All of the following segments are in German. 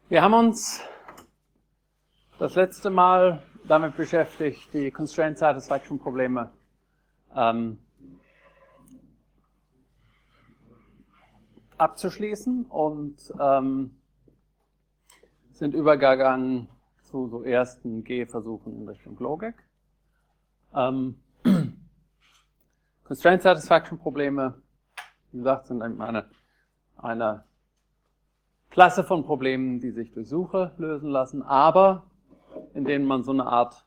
Wir haben uns das letzte Mal damit beschäftigt, die Constraint Satisfaction Probleme abzuschließen und sind übergegangen zu so ersten Gehversuchen in Richtung Logik. Constraint Satisfaction Probleme, wie gesagt, sind eine Klasse von Problemen, die sich durch Suche lösen lassen, aber in denen man so eine Art,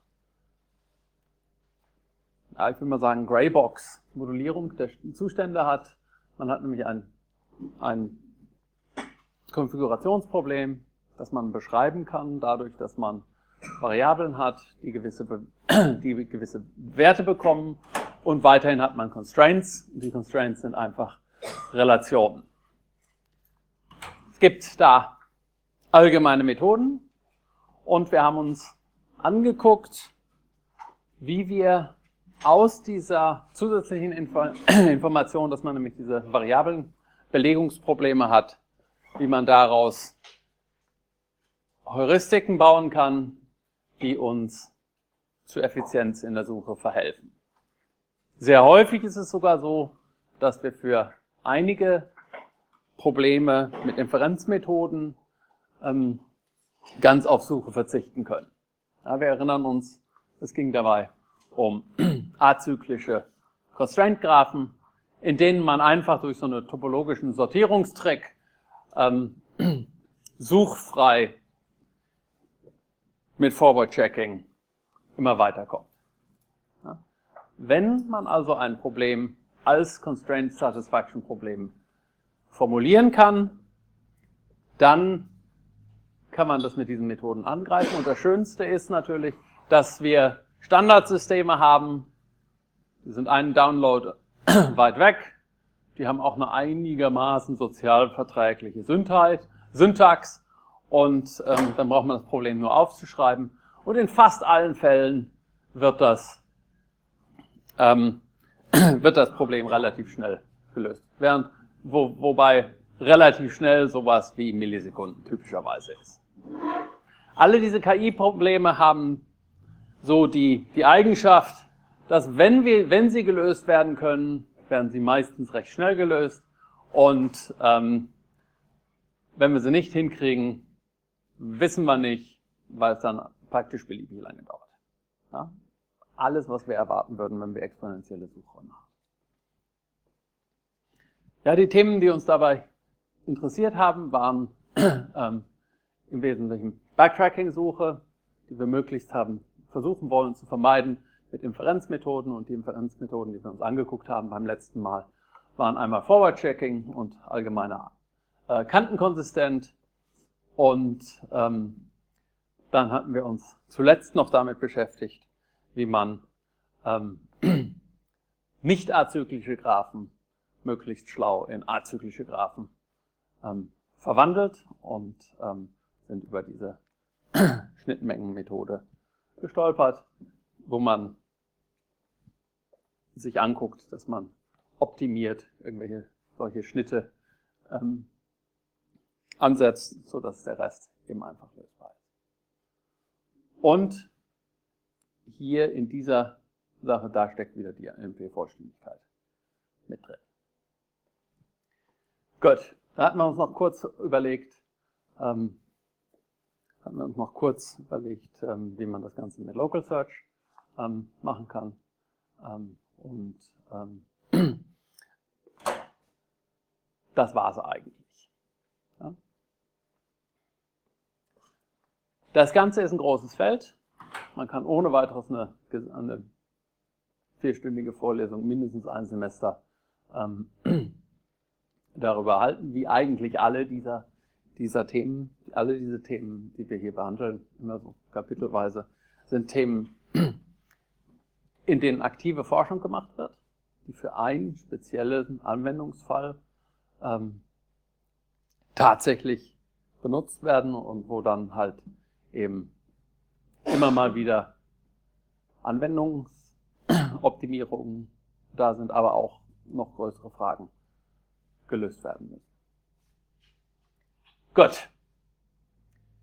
ja, ich will mal sagen, Greybox-Modellierung der Zustände hat. Man hat nämlich ein Konfigurationsproblem, das man beschreiben kann, dadurch, dass man Variablen hat, die gewisse Werte bekommen, und weiterhin hat man Constraints. Die Constraints sind einfach Relationen. Es gibt da allgemeine Methoden und wir haben uns angeguckt, wie wir aus dieser zusätzlichen Information, dass man nämlich diese Variablenbelegungsprobleme hat, wie man daraus Heuristiken bauen kann, die uns zur Effizienz in der Suche verhelfen. Sehr häufig ist es sogar so, dass wir für einige Probleme mit Inferenzmethoden ganz auf Suche verzichten können. Ja, wir erinnern uns, es ging dabei um azyklische Constraint-Graphen, in denen man einfach durch so einen topologischen Sortierungstrick suchfrei mit Forward-Checking immer weiterkommt. Ja. Wenn man also ein Problem als Constraint Satisfaction Problem formulieren kann, dann kann man das mit diesen Methoden angreifen. Und das Schönste ist natürlich, dass wir Standardsysteme haben, die sind einen Download weit weg, die haben auch eine einigermaßen sozialverträgliche Syntax und dann braucht man das Problem nur aufzuschreiben. Und in fast allen Fällen wird das Problem relativ schnell gelöst. Wobei relativ schnell sowas wie Millisekunden typischerweise ist. Alle diese KI-Probleme haben so die Eigenschaft, dass wenn sie gelöst werden können, werden sie meistens recht schnell gelöst. Und wenn wir sie nicht hinkriegen, wissen wir nicht, weil es dann praktisch beliebig lange dauert. Ja? Alles, was wir erwarten würden, wenn wir exponentielle Suche machen. Ja, die Themen, die uns dabei interessiert haben, waren im Wesentlichen Backtracking-Suche, die wir möglichst versuchen wollen zu vermeiden mit Inferenzmethoden. Und die Inferenzmethoden, die wir uns angeguckt haben beim letzten Mal, waren einmal Forward-Checking und allgemeiner Kantenkonsistent. Und dann hatten wir uns zuletzt noch damit beschäftigt, wie man nicht azyklische Graphen möglichst schlau in azyklische Graphen verwandelt und sind über diese Schnittmengenmethode gestolpert, wo man sich anguckt, dass man optimiert irgendwelche solche Schnitte ansetzt, sodass der Rest eben einfach lösbar ist. Und hier in dieser Sache, da steckt wieder die NP-Vollständigkeit mit drin. Gut, da hatten wir uns noch kurz überlegt, wie man das Ganze mit Local Search machen kann. Das war es eigentlich. Ja. Das Ganze ist ein großes Feld. Man kann ohne weiteres eine 4-stündige Vorlesung, mindestens ein Semester, darüber halten, wie eigentlich alle diese Themen, die wir hier behandeln, immer so kapitelweise, sind Themen, in denen aktive Forschung gemacht wird, die für einen speziellen Anwendungsfall tatsächlich benutzt werden und wo dann halt eben immer mal wieder Anwendungsoptimierungen da sind, aber auch noch größere Fragen gelöst werden müssen. Gut.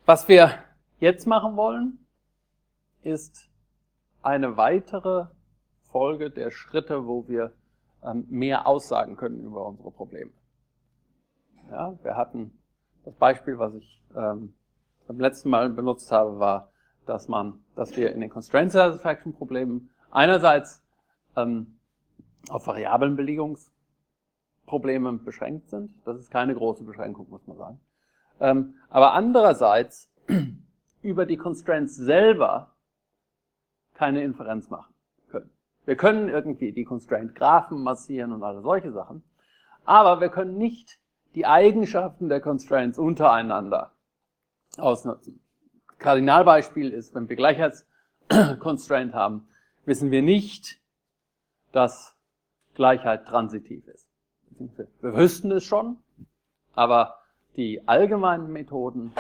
Was wir jetzt machen wollen, ist eine weitere Folge der Schritte, wo wir mehr aussagen können über unsere Probleme. Ja, wir hatten das Beispiel, was ich beim letzten Mal benutzt habe, war, dass wir in den Constraint Satisfaction Problemen einerseits auf Variablenbelegungsprobleme beschränkt sind. Das ist keine große Beschränkung, muss man sagen. Aber andererseits über die Constraints selber keine Inferenz machen können. Wir können irgendwie die Constraint-Graphen massieren und alle solche Sachen, aber wir können nicht die Eigenschaften der Constraints untereinander ausnutzen. Kardinalbeispiel ist, wenn wir Gleichheitsconstraint haben, wissen wir nicht, dass Gleichheit transitiv ist. Wir wüssten es schon, aber die allgemeinen Methoden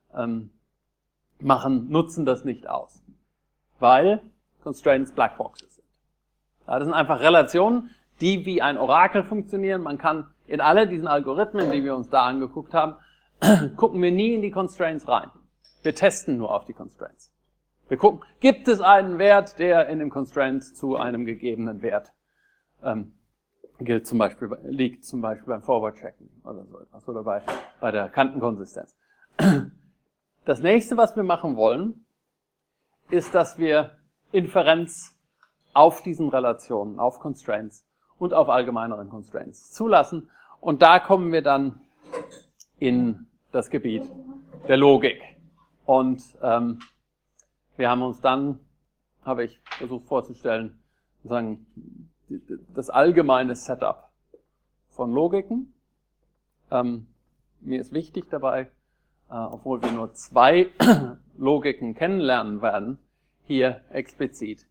nutzen das nicht aus, weil Constraints Blackboxes sind. Ja, das sind einfach Relationen, die wie ein Orakel funktionieren. Man kann in alle diesen Algorithmen, die wir uns da angeguckt haben, gucken wir nie in die Constraints rein. Wir testen nur auf die Constraints. Wir gucken, gibt es einen Wert, der in den Constraints zu einem gegebenen Wert liegt zum Beispiel beim Forward-Checken oder so etwas oder bei der Kantenkonsistenz. Das nächste, was wir machen wollen, ist, dass wir Inferenz auf diesen Relationen, auf Constraints und auf allgemeineren Constraints zulassen. Und da kommen wir dann in das Gebiet der Logik. Und wir haben uns dann, habe ich versucht vorzustellen, sozusagen das allgemeine Setup von Logiken. Mir ist wichtig dabei, obwohl wir nur 2 Logiken kennenlernen werden, hier explizit,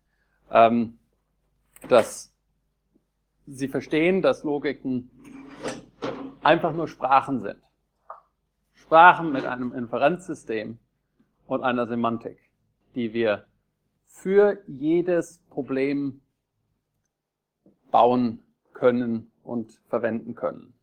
dass Sie verstehen, dass Logiken einfach nur Sprachen sind. Sprachen mit einem Inferenzsystem und einer Semantik, die wir für jedes Problem bauen können und verwenden können.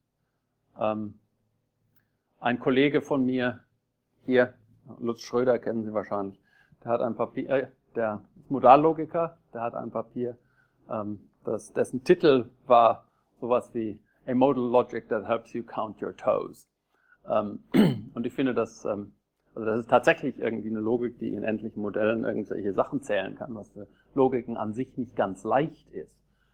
Ein Kollege von mir hier, Lutz Schröder kennen Sie wahrscheinlich, der hat ein Papier, der Modallogiker, der hat ein Papier, dessen Titel war sowas wie A Modal Logic that helps you count your toes. Und ich finde, das ist tatsächlich irgendwie eine Logik, die in endlichen Modellen irgendwelche Sachen zählen kann, was für Logiken an sich nicht ganz leicht ist.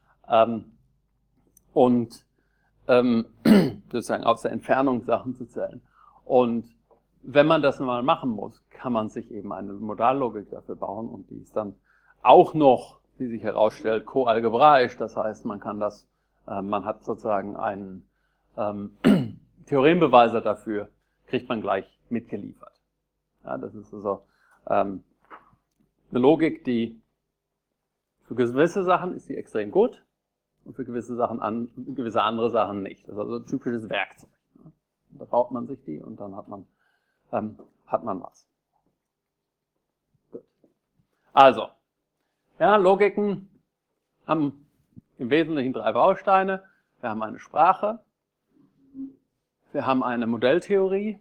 Sozusagen aus der Entfernung Sachen zu zählen. Und wenn man das mal machen muss, kann man sich eben eine Modallogik dafür bauen und die ist dann auch noch, wie sich herausstellt, koalgebraisch. Das heißt, man hat sozusagen einen Theorembeweiser dafür, kriegt man gleich mitgeliefert. Ja, das ist also eine Logik, die für gewisse Sachen ist die extrem gut und für gewisse andere Sachen nicht. Das ist also ein typisches Werkzeug. Da baut man sich die und dann hat man was. Gut. Also, ja, Logiken haben im Wesentlichen 3 Bausteine. Wir haben eine Sprache, wir haben eine Modelltheorie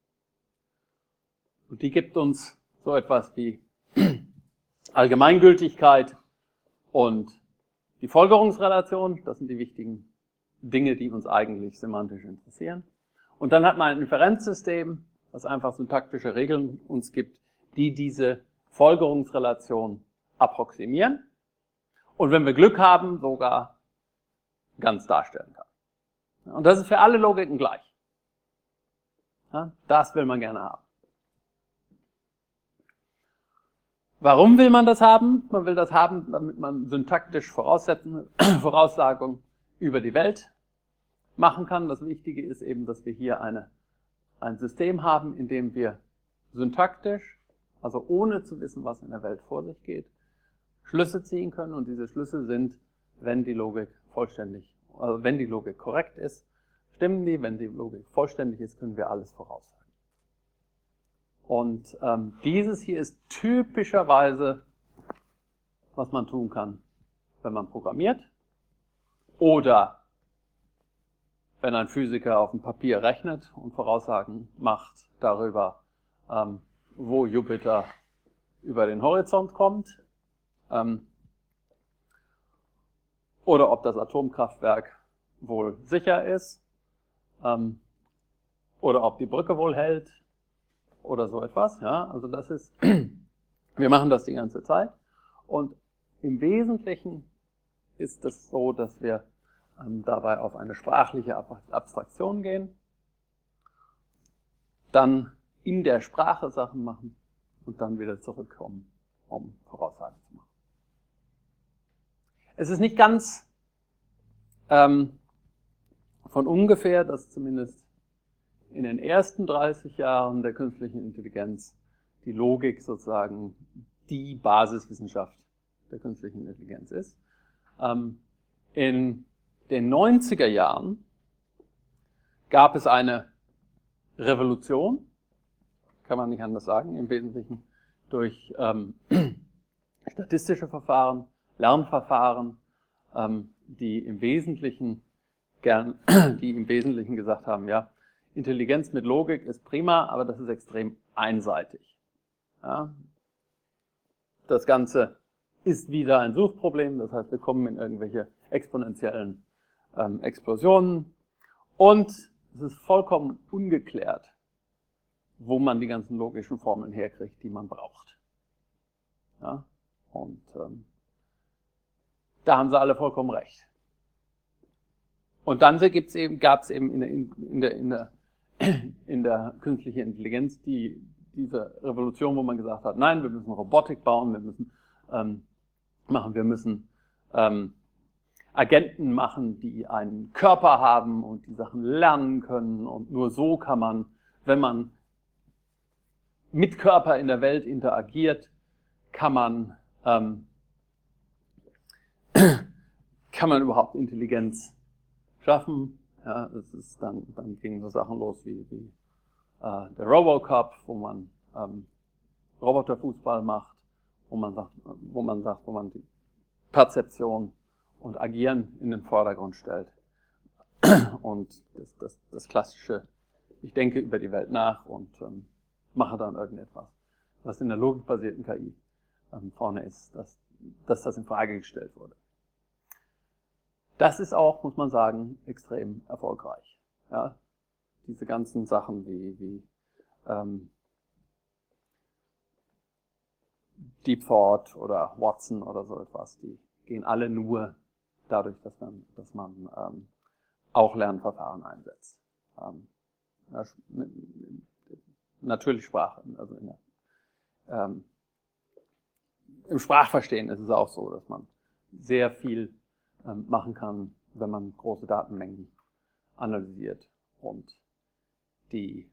und die gibt uns so etwas wie Allgemeingültigkeit und die Folgerungsrelation. Das sind die wichtigen Dinge, die uns eigentlich semantisch interessieren. Und dann hat man ein Inferenzsystem, das einfach syntaktische Regeln uns gibt, die diese Folgerungsrelation approximieren und wenn wir Glück haben, sogar ganz darstellen kann. Und das ist für alle Logiken gleich. Ja, das will man gerne haben. Warum will man das haben? Man will das haben, damit man syntaktisch Voraussagung über die Welt machen kann. Das Wichtige ist eben, dass wir hier ein System haben, in dem wir syntaktisch, also ohne zu wissen, was in der Welt vor sich geht, Schlüsse ziehen können. Und diese Schlüsse sind, wenn die Logik korrekt ist, stimmen die. Wenn die Logik vollständig ist, können wir alles voraussagen. Und dieses hier ist typischerweise, was man tun kann, wenn man programmiert oder wenn ein Physiker auf dem Papier rechnet und Voraussagen macht darüber, wo Jupiter über den Horizont kommt, oder ob das Atomkraftwerk wohl sicher ist, oder ob die Brücke wohl hält, oder so etwas. Ja, also das ist, wir machen das die ganze Zeit. Und im Wesentlichen ist es so, dass wir dabei auf eine sprachliche Abstraktion gehen, dann in der Sprache Sachen machen und dann wieder zurückkommen, um Voraussagen zu machen. Es ist nicht ganz von ungefähr, dass zumindest in den ersten 30 Jahren der künstlichen Intelligenz die Logik sozusagen die Basiswissenschaft der künstlichen Intelligenz ist. In den 90er Jahren gab es eine Revolution, kann man nicht anders sagen, im Wesentlichen durch statistische Verfahren, Lernverfahren, die im Wesentlichen gesagt haben, ja, Intelligenz mit Logik ist prima, aber das ist extrem einseitig. Ja. Das Ganze ist wieder ein Suchproblem, das heißt, wir kommen in irgendwelche exponentiellen Explosionen und es ist vollkommen ungeklärt, wo man die ganzen logischen Formeln herkriegt, die man braucht. Ja. Und da haben sie alle vollkommen recht. Und dann gab es eben in der künstlichen Intelligenz diese Revolution, wo man gesagt hat, nein, wir müssen Robotik bauen, wir müssen Agenten machen, die einen Körper haben und die Sachen lernen können. Und nur so kann man, wenn man mit Körper in der Welt interagiert, kann man überhaupt Intelligenz schaffen. Ja, es ist dann gingen so Sachen los wie der Robocop, wo man Roboterfußball macht, wo man die Perzeption und Agieren in den Vordergrund stellt. Und das klassische, ich denke über die Welt nach und mache dann irgendetwas, was in der logikbasierten KI vorne ist, dass das in Frage gestellt wurde. Das ist auch, muss man sagen, extrem erfolgreich. Ja, diese ganzen Sachen wie DeepThought oder Watson oder so etwas, die gehen alle nur dadurch, dass man auch Lernverfahren einsetzt. Natürlich Sprache, also im Sprachverstehen ist es auch so, dass man sehr viel machen kann, wenn man große Datenmengen analysiert und die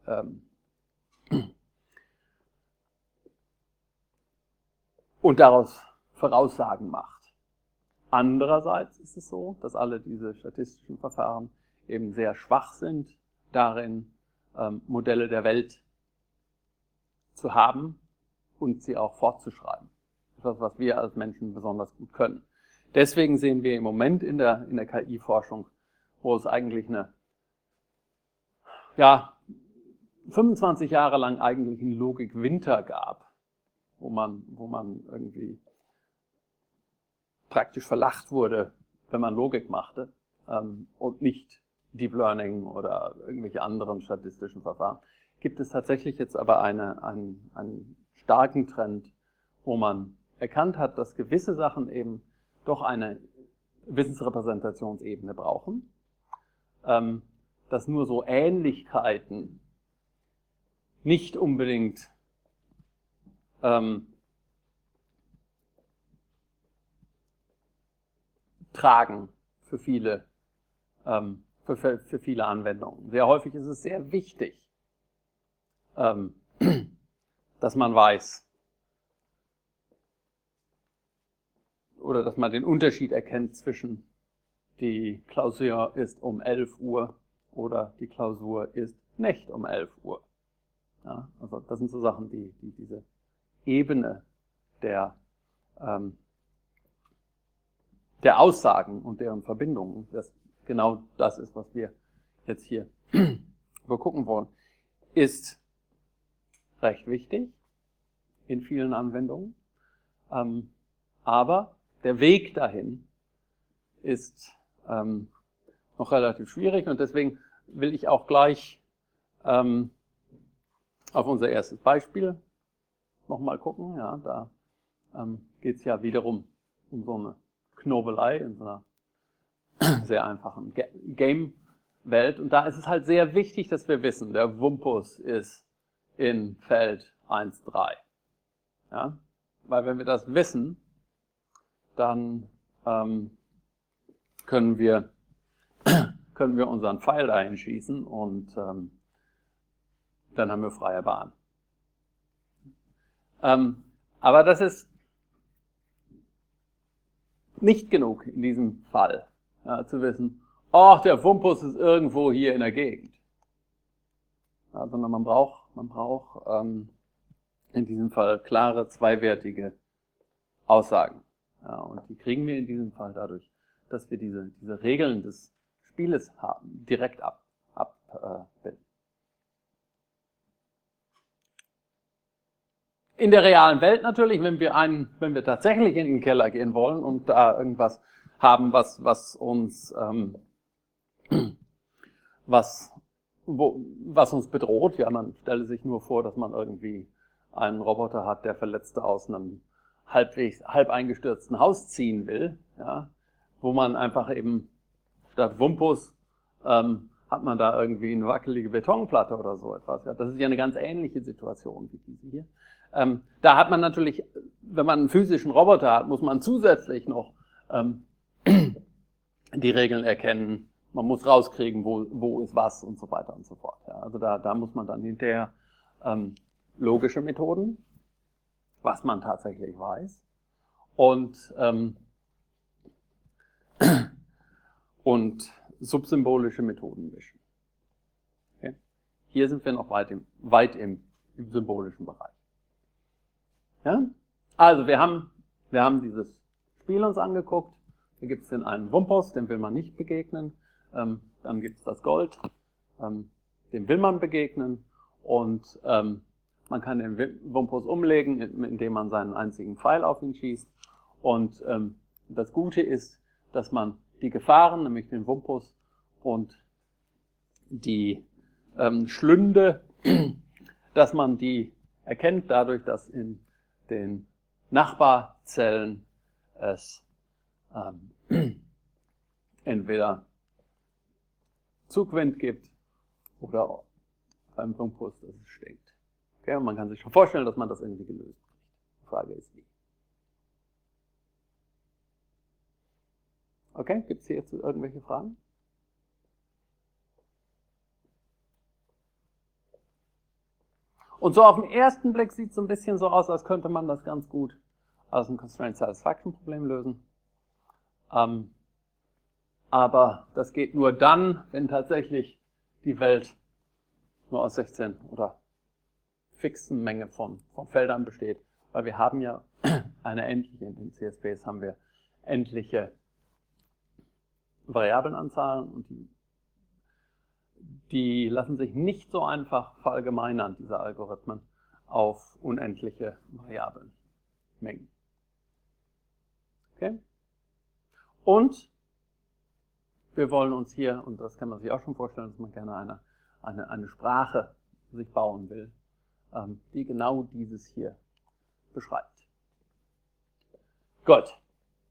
und daraus Voraussagen macht. Andererseits ist es so, dass alle diese statistischen Verfahren eben sehr schwach sind darin, Modelle der Welt zu haben und sie auch fortzuschreiben. Das ist was wir als Menschen besonders gut können. Deswegen sehen wir im Moment in der KI-Forschung, wo es eigentlich 25 Jahre lang eigentlich einen Logik-Winter gab, wo man irgendwie praktisch verlacht wurde, wenn man Logik machte und nicht Deep Learning oder irgendwelche anderen statistischen Verfahren, gibt es tatsächlich jetzt aber einen starken Trend, wo man erkannt hat, dass gewisse Sachen eben doch eine Wissensrepräsentationsebene brauchen, dass nur so Ähnlichkeiten nicht unbedingt tragen für viele Anwendungen. Sehr häufig ist es sehr wichtig, dass man weiß oder dass man den Unterschied erkennt zwischen die Klausur ist um 11 Uhr oder die Klausur ist nicht um 11 Uhr. Ja, also das sind so Sachen, die diese Ebene der Aussagen und deren Verbindungen, genau das ist, was wir jetzt hier übergucken wollen, ist recht wichtig in vielen Anwendungen. Aber der Weg dahin ist noch relativ schwierig und deswegen will ich auch gleich auf unser erstes Beispiel nochmal gucken. Ja, da geht es ja wiederum um so eine Knobelei in so einer sehr einfachen Game-Welt. Und da ist es halt sehr wichtig, dass wir wissen, der Wumpus ist in Feld 1,3. Ja? Weil wenn wir das wissen, dann können wir unseren Pfeil dahin schießen und dann haben wir freie Bahn. Aber das ist nicht genug in diesem Fall, ja, zu wissen, oh, der Wumpus ist irgendwo hier in der Gegend. Ja, sondern man braucht in diesem Fall klare, zweiwertige Aussagen. Ja, und die kriegen wir in diesem Fall dadurch, dass wir diese Regeln des Spieles haben, direkt abbilden. In der realen Welt natürlich, wenn wir tatsächlich in den Keller gehen wollen und da irgendwas haben, was uns bedroht, ja, man stelle sich nur vor, dass man irgendwie einen Roboter hat, der Verletzte aus einem halb eingestürzten Haus ziehen will, ja, wo man einfach eben statt Wumpus hat man da irgendwie eine wackelige Betonplatte oder so etwas. Ja, das ist ja eine ganz ähnliche Situation wie diese hier. Da hat man natürlich, wenn man einen physischen Roboter hat, muss man zusätzlich noch die Regeln erkennen. Man muss rauskriegen, wo ist was und so weiter und so fort. Ja, also da muss man dann hinterher logische Methoden, was man tatsächlich weiß, und subsymbolische Methoden mischen. Okay? Hier sind wir noch weit im symbolischen Bereich. Ja? Also wir haben dieses Spiel uns angeguckt. Hier gibt es den einen Wumpus, dem will man nicht begegnen. Dann gibt es das Gold, dem will man begegnen. Und man kann den Wumpus umlegen, indem man seinen einzigen Pfeil auf ihn schießt. Und das Gute ist, dass man die Gefahren, nämlich den Wumpus und die Schlünde, dass man die erkennt dadurch, dass in den Nachbarzellen es entweder Zugwind gibt oder beim Wumpus, dass es stinkt. Okay, und man kann sich schon vorstellen, dass man das irgendwie gelöst kriegt. Die Frage ist wie. Okay, gibt es hier jetzt irgendwelche Fragen? Und so auf den ersten Blick sieht es so ein bisschen so aus, als könnte man das ganz gut aus einem Constraint Satisfaction Problem lösen. Aber das geht nur dann, wenn tatsächlich die Welt nur aus 16 oder fixen Menge von Feldern besteht. Weil wir haben ja eine endliche, in den CSPs haben wir endliche Variablenanzahlen und die lassen sich nicht so einfach verallgemeinern, diese Algorithmen, auf unendliche Variablenmengen. Okay? Und wir wollen uns hier, und das kann man sich auch schon vorstellen, dass man gerne eine Sprache sich bauen will, die genau dieses hier beschreibt. Gut.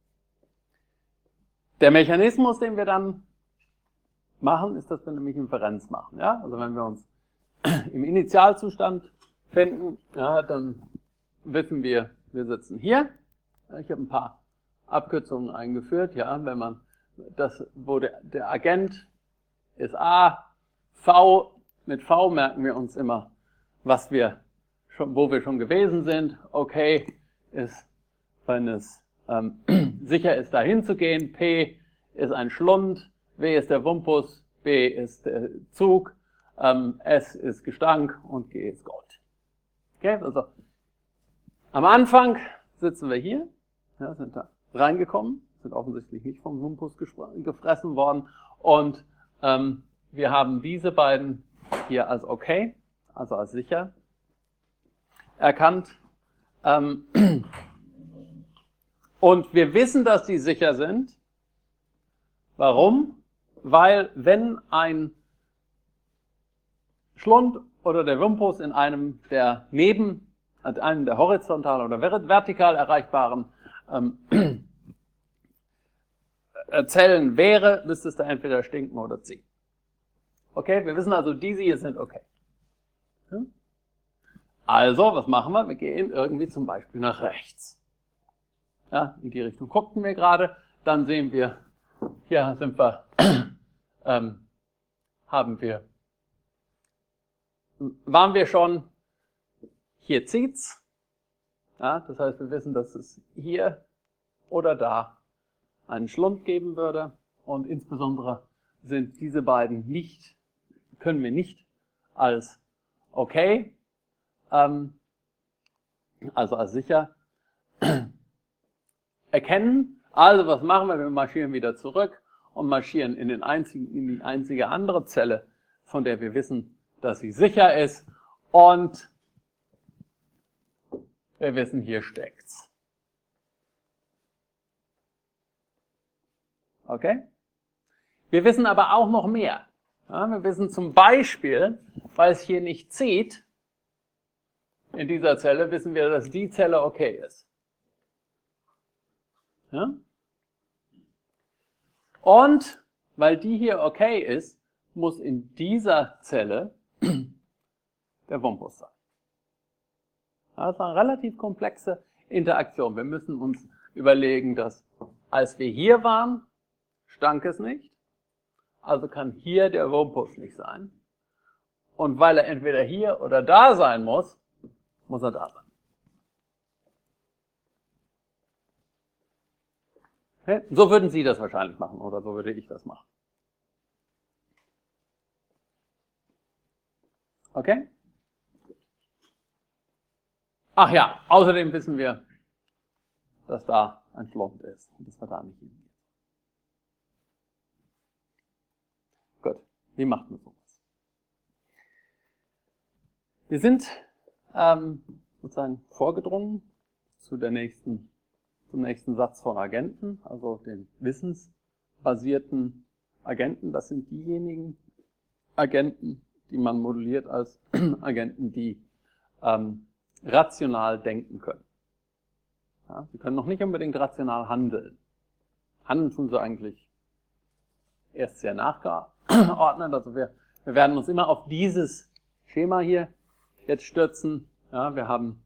Der Mechanismus, den wir dann machen, ist, dass wir nämlich Inferenz machen. Ja? Also wenn wir uns im Initialzustand finden, ja, dann wissen wir sitzen hier. Ich habe ein paar Abkürzungen eingeführt. Ja, wenn man wo der Agent ist A, V, mit V merken wir uns immer, wo wir schon gewesen sind. Okay ist, wenn es sicher ist, dahin zu gehen. P ist ein Schlund, W ist der Wumpus, B ist der Zug, S ist Gestank und G ist Gold. Okay, also am Anfang sitzen wir hier, ja, sind da reingekommen, sind offensichtlich nicht vom Wumpus gefressen worden und wir haben diese beiden hier als okay, also als sicher erkannt. Und wir wissen, dass die sicher sind. Warum? Weil wenn ein Schlund oder der Wumpus in einem der horizontal oder vertikal erreichbaren Zellen wäre, müsste es da entweder stinken oder ziehen. Okay, wir wissen also, diese hier sind okay. Also, was machen wir? Wir gehen irgendwie zum Beispiel nach rechts. Ja, in die Richtung guckten wir gerade. Dann sehen wir, hier sind wir, waren wir schon, hier zieht's. Ja, das heißt, wir wissen, dass es hier oder da einen Schlund geben würde. Und insbesondere sind diese beiden können wir nicht als okay, also als sicher erkennen. Also was machen wir? Wir marschieren wieder zurück und marschieren in die einzige andere Zelle, von der wir wissen, dass sie sicher ist. Und wir wissen, hier steckt's. Okay? Wir wissen aber auch noch mehr. Ja, wir wissen zum Beispiel, weil es hier nicht zieht, in dieser Zelle, wissen wir, dass die Zelle okay ist. Ja? Und weil die hier okay ist, muss in dieser Zelle der Wumpus sein. Das ist eine relativ komplexe Interaktion. Wir müssen uns überlegen, dass als wir hier waren, stank es nicht. Also kann hier der Wumpus nicht sein. Und weil er entweder hier oder da sein muss, muss er da sein. Okay? So würden Sie das wahrscheinlich machen oder so würde ich das machen. Okay? Ach ja, außerdem wissen wir, dass da ein Schlund ist und dass wir da nicht hingehen. Gut, wie macht man sowas? Wir sind sozusagen vorgedrungen zum nächsten Satz von Agenten, also den wissensbasierten Agenten. Das sind diejenigen Agenten, die man modelliert als Agenten, die rational denken können. Ja, sie können noch nicht unbedingt rational handeln. Handeln tun sie eigentlich erst sehr nachgeordnet. Also wir werden uns immer auf dieses Schema hier jetzt stürzen. Ja, wir haben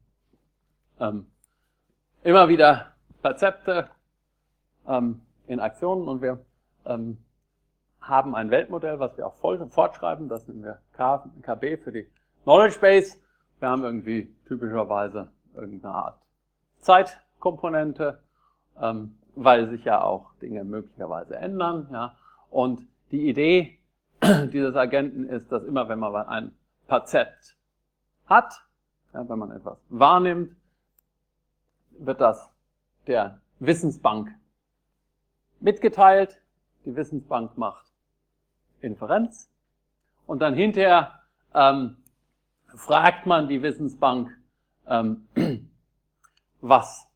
immer wieder Perzepte in Aktionen und wir haben ein Weltmodell, was wir auch fortschreiben. Das nennen wir KB für die Knowledge Base. Wir haben irgendwie typischerweise irgendeine Art Zeitkomponente, weil sich ja auch Dinge möglicherweise ändern. Ja. Und die Idee dieses Agenten ist, dass immer wenn man ein Perzept hat, ja, wenn man etwas wahrnimmt, wird das der Wissensbank mitgeteilt. Die Wissensbank macht Inferenz und dann hinterher fragt man die Wissensbank, was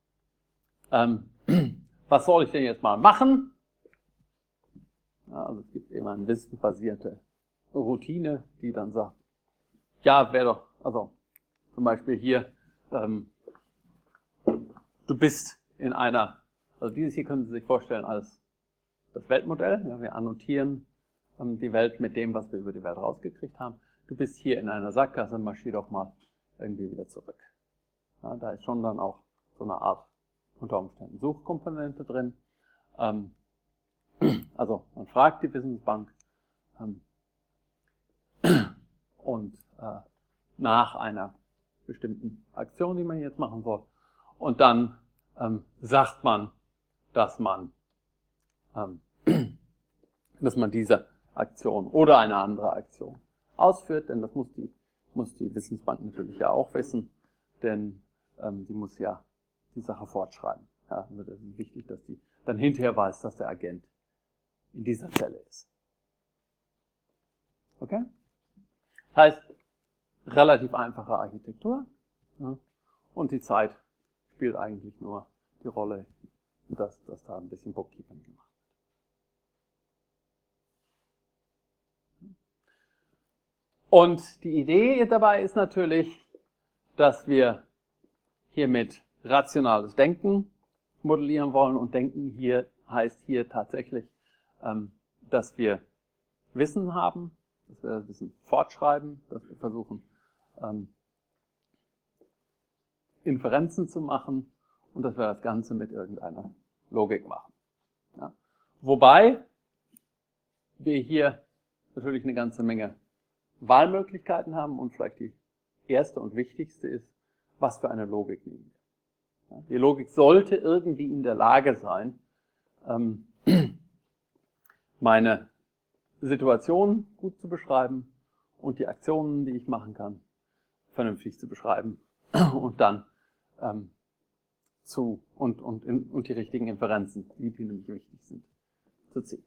soll ich denn jetzt mal machen? Ja, also es gibt immer eine wissensbasierte Routine, die dann sagt, ja, wäre doch, also zum Beispiel hier, du bist in einer, also dieses hier können Sie sich vorstellen als das Weltmodell. Ja, wir annotieren die Welt mit dem, was wir über die Welt rausgekriegt haben. Du bist hier in einer Sackgasse, marschier doch mal irgendwie wieder zurück. Ja, da ist schon dann auch so eine Art unter Umständen Suchkomponente drin. Also man fragt die Wissensbank und nach einer bestimmten Aktion, die man jetzt machen soll. Und dann sagt man, dass man diese Aktion oder eine andere Aktion ausführt, denn das muss die Wissensbank natürlich ja auch wissen, denn die muss ja die Sache fortschreiben. Ja, also das ist wichtig, dass die dann hinterher weiß, dass der Agent in dieser Zelle ist. Okay? Das heißt, relativ einfache Architektur. Ja? Und die Zeit spielt eigentlich nur die Rolle, dass da ein bisschen Bookkeeping gemacht wird. Und die Idee dabei ist natürlich, dass wir hiermit rationales Denken modellieren wollen. Und Denken hier heißt hier tatsächlich, dass wir Wissen haben, dass wir das Wissen fortschreiben, dass wir versuchen, Inferenzen zu machen und dass wir das Ganze mit irgendeiner Logik machen. Ja. Wobei wir hier natürlich eine ganze Menge Wahlmöglichkeiten haben und vielleicht die erste und wichtigste ist, was für eine Logik nehmen wir. Ja. Die Logik sollte irgendwie in der Lage sein, meine Situation gut zu beschreiben und die Aktionen, die ich machen kann, vernünftig zu beschreiben und dann die richtigen Inferenzen, die nämlich wichtig sind, zu ziehen.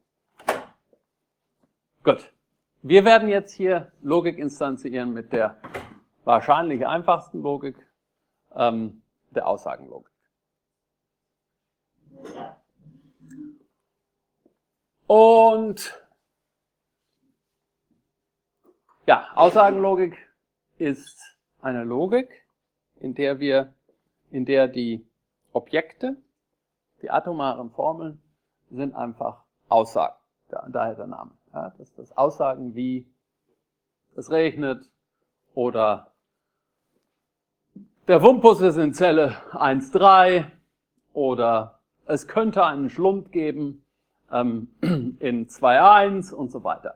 Gut. Wir werden jetzt hier Logik instanzieren mit der wahrscheinlich einfachsten Logik, der Aussagenlogik. Und ja, Aussagenlogik ist eine Logik, in der die Objekte, die atomaren Formeln, sind einfach Aussagen. Daher der Name. Ja, das Aussagen wie es regnet oder der Wumpus ist in Zelle 1,3 oder es könnte einen Schlump geben in 2,1 und so weiter.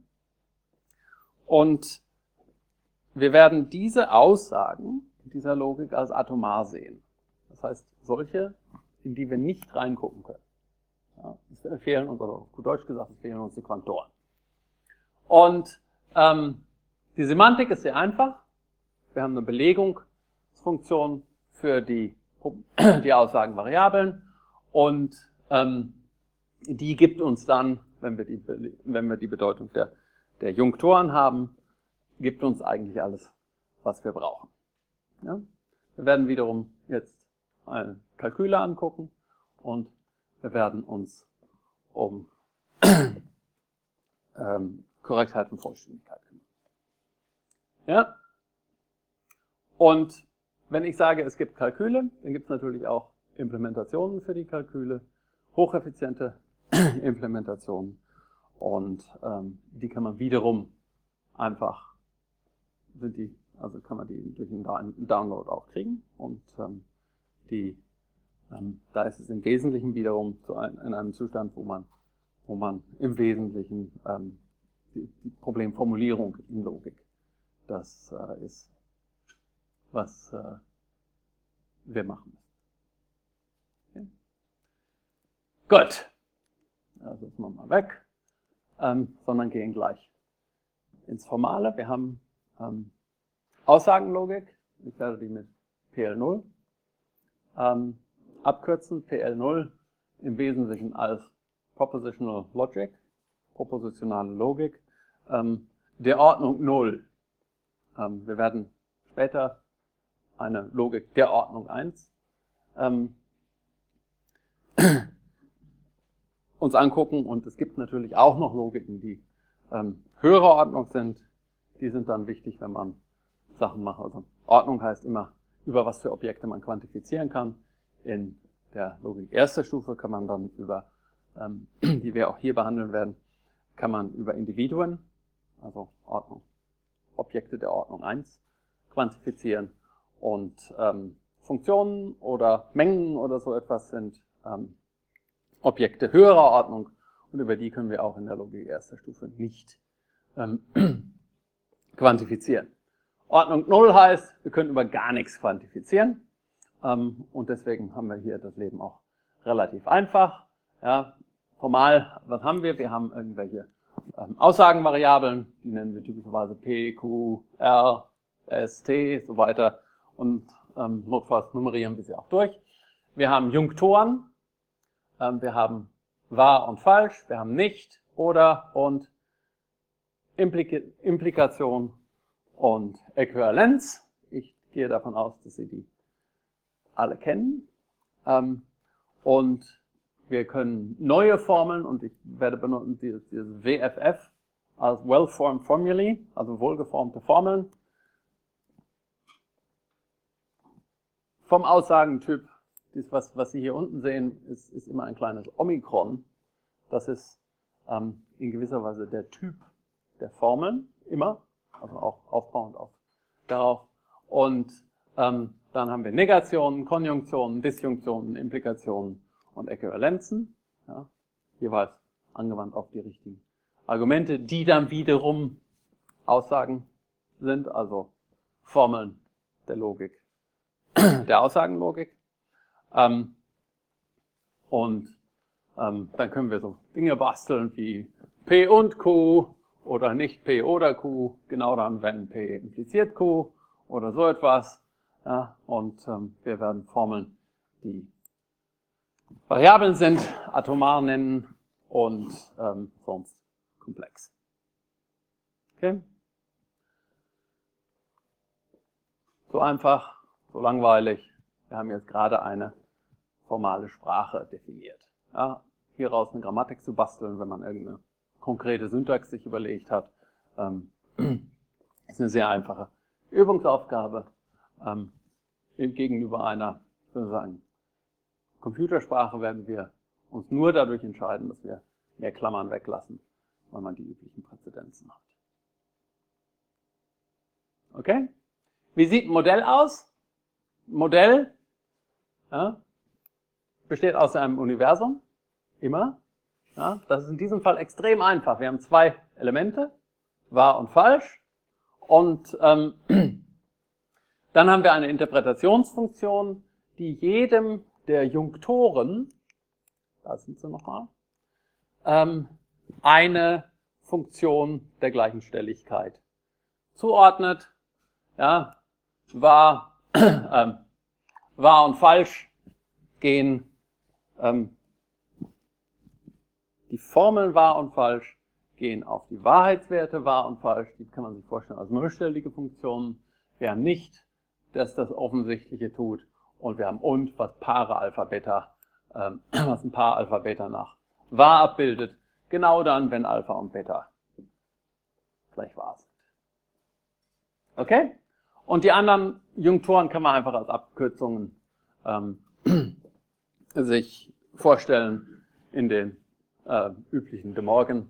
Und wir werden diese Aussagen dieser Logik als atomar sehen. Das heißt, solche, in die wir nicht reingucken können. Ja, es fehlen uns, oder gut Deutsch gesagt, es fehlen uns die Quantoren. Und die Semantik ist sehr einfach. Wir haben eine Belegungsfunktion für die Aussagenvariablen und die gibt uns dann, wenn wir die Bedeutung der Junktoren haben, gibt uns eigentlich alles, was wir brauchen. Ja? Wir werden wiederum jetzt eine Kalküle angucken und wir werden uns um Korrektheit und Vollständigkeit kümmern. Ja? Und wenn ich sage, es gibt Kalküle, dann gibt es natürlich auch Implementationen für die Kalküle, hocheffiziente Implementationen und die kann man wiederum einfach, kann man die durch einen Download auch kriegen und da ist es im Wesentlichen wiederum in einem Zustand, wo man im Wesentlichen die Problemformulierung in Logik, das ist, was wir machen müssen. Okay. Gut. Also das machen wir mal weg, sondern gehen gleich ins Formale. Wir haben Aussagenlogik. Ich werde die mit PL0 abkürzen. PL0 im Wesentlichen als Propositional Logic, propositionale Logik, der Ordnung 0. Wir werden später eine Logik der Ordnung 1 uns angucken und es gibt natürlich auch noch Logiken, die höherer Ordnung sind. Die sind dann wichtig, wenn man Sachen macht. Also Ordnung heißt immer, über was für Objekte man quantifizieren kann. In der Logik erster Stufe kann man dann über, die wir auch hier behandeln werden, kann man über Individuen, also Ordnung, Objekte der Ordnung 1 quantifizieren und Funktionen oder Mengen oder so etwas sind Objekte höherer Ordnung und über die können wir auch in der Logik erster Stufe nicht quantifizieren. Ordnung 0 heißt, wir können über gar nichts quantifizieren und deswegen haben wir hier das Leben auch relativ einfach. Ja, formal, was haben wir? Wir haben irgendwelche Aussagenvariablen, die nennen wir typischerweise P, Q, R, S, T, so weiter und notfalls nummerieren wir sie auch durch. Wir haben Junktoren, wir haben wahr und falsch, wir haben nicht, oder und Implikation und Äquivalenz. Ich gehe davon aus, dass Sie die alle kennen. Und wir können neue Formeln, und ich werde benutzen dieses WFF als Well-Formed Formulae, also wohlgeformte Formeln, vom Aussagentyp. Was Sie hier unten sehen, ist immer ein kleines Omikron. Das ist in gewisser Weise der Typ der Formeln, immer, also auch aufbauend darauf. Und dann haben wir Negationen, Konjunktionen, Disjunktionen, Implikationen und Äquivalenzen, ja, jeweils angewandt auf die richtigen Argumente, die dann wiederum Aussagen sind, also Formeln der Logik, der Aussagenlogik. Dann können wir so Dinge basteln wie P und Q oder nicht P oder Q, genau dann, wenn P impliziert Q oder so etwas. Ja, und wir werden Formeln, die Variablen sind, atomar nennen und sonst komplex. Okay? So einfach, so langweilig. Wir haben jetzt gerade eine formale Sprache definiert. Ja, hieraus eine Grammatik zu basteln, wenn man irgendeine konkrete Syntax sich überlegt hat, ist eine sehr einfache Übungsaufgabe. Gegenüber einer, ich würde sagen, Computersprache werden wir uns nur dadurch entscheiden, dass wir mehr Klammern weglassen, weil man die üblichen Präzedenzen hat. Okay? Wie sieht ein Modell aus? Ein Modell, ja, besteht aus einem Universum, immer. Ja, das ist in diesem Fall extrem einfach. Wir haben zwei Elemente, wahr und falsch. Und dann haben wir eine Interpretationsfunktion, die jedem der Junktoren, da sind sie nochmal, eine Funktion der Gleichenstelligkeit zuordnet. Ja, wahr und falsch gehen, die Formeln wahr und falsch gehen auf die Wahrheitswerte wahr und falsch, die kann man sich vorstellen als nullstellige Funktionen. Wir haben nicht, dass das Offensichtliche tut, und wir haben und, was Paare Alpha Beta, was ein Paar Alpha Beta nach wahr abbildet, genau dann, wenn Alpha und Beta gleich wahr sind. Okay? Und die anderen Junktoren kann man einfach als Abkürzungen sich vorstellen in den üblichen De Morgan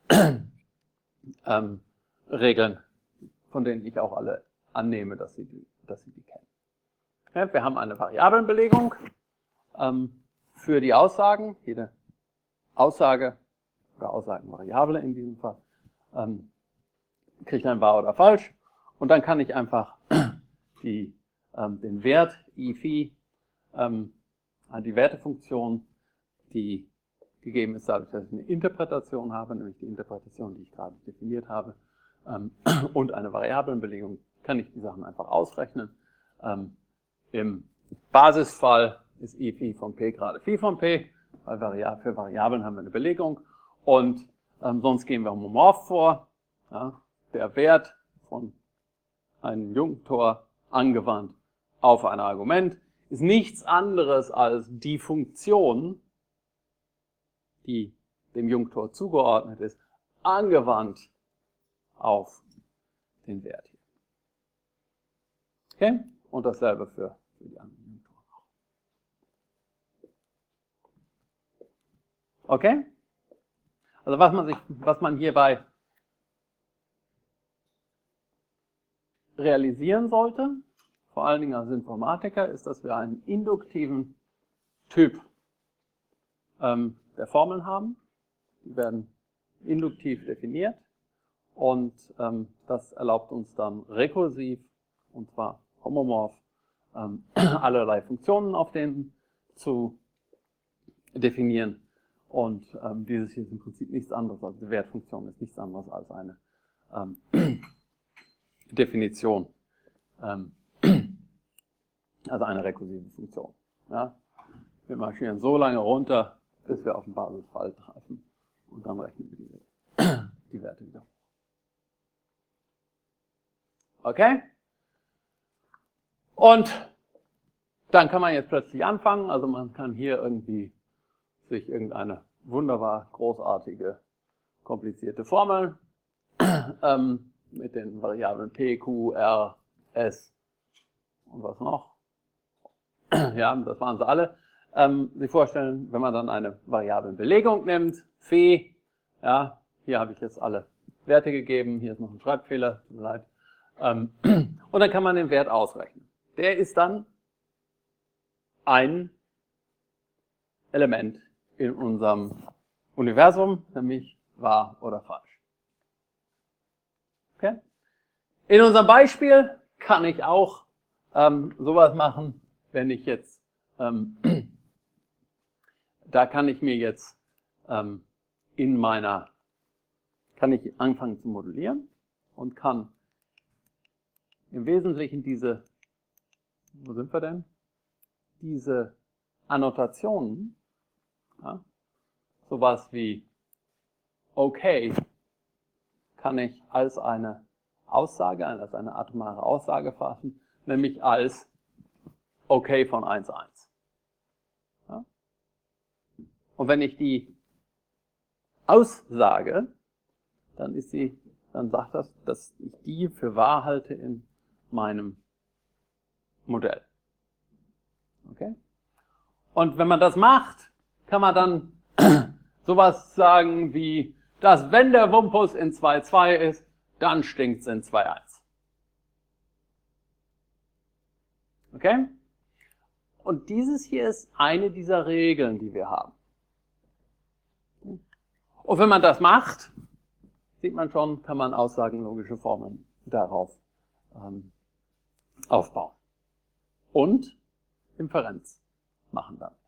Regeln, von denen ich auch alle annehme, dass Sie die kennen. Ja, wir haben eine Variablenbelegung für die Aussagen. Jede Aussage oder Aussagenvariable in diesem Fall kriegt ein wahr oder falsch. Und dann kann ich einfach den Wert i die Wertefunktion, die gegeben ist dadurch, dass ich eine Interpretation habe, nämlich die Interpretation, die ich gerade definiert habe, und eine Variablenbelegung, kann ich die Sachen einfach ausrechnen. Im Basisfall ist i Phi von P gerade Phi von P, weil für Variablen haben wir eine Belegung, und sonst gehen wir homomorph vor. Ja, der Wert von einem Junktor angewandt auf ein Argument ist nichts anderes als die Funktion, die dem Junktor zugeordnet ist, angewandt auf den Wert hier. Okay? Und dasselbe für die anderen Junktoren auch. Okay? Also was man hierbei realisieren sollte, vor allen Dingen als Informatiker, ist, dass wir einen induktiven Typ der Formeln haben. Die werden induktiv definiert, und das erlaubt uns dann rekursiv, und zwar homomorph, allerlei Funktionen auf denen zu definieren. Und dieses hier ist im Prinzip nichts anderes, also die Wertfunktion ist nichts anderes als eine Definition, also eine rekursive Funktion. Ja? Wir marschieren so lange runter, bis wir auf den Basisfall treffen, und dann rechnen wir die Werte wieder. Okay? Und dann kann man jetzt plötzlich anfangen, also man kann hier irgendwie sich irgendeine wunderbar großartige, komplizierte Formel mit den Variablen P, Q, R, S und was noch, ja, das waren sie alle, sich vorstellen, wenn man dann eine Variablenbelegung nimmt, Phi, ja, hier habe ich jetzt alle Werte gegeben, hier ist noch ein Schreibfehler, tut mir leid, und dann kann man den Wert ausrechnen. Der ist dann ein Element in unserem Universum, nämlich wahr oder falsch. Okay? In unserem Beispiel kann ich auch sowas machen, wenn ich jetzt, da kann ich mir jetzt kann ich anfangen zu modellieren und kann im Wesentlichen wo sind wir denn? Diese Annotationen, ja, sowas wie okay, kann ich als eine Aussage, als eine atomare Aussage fassen, nämlich als okay von 1,1. Ja? Und wenn ich die aussage, dann sagt das, dass ich die für wahr halte in meinem Modell. Okay? Und wenn man das macht, kann man dann sowas sagen wie, dass wenn der Wumpus in 2,2 ist, dann stinkt es in 2,1. Okay? Und dieses hier ist eine dieser Regeln, die wir haben. Und wenn man das macht, sieht man schon, kann man aussagenlogische Formeln darauf aufbauen. Und Inferenz machen dann.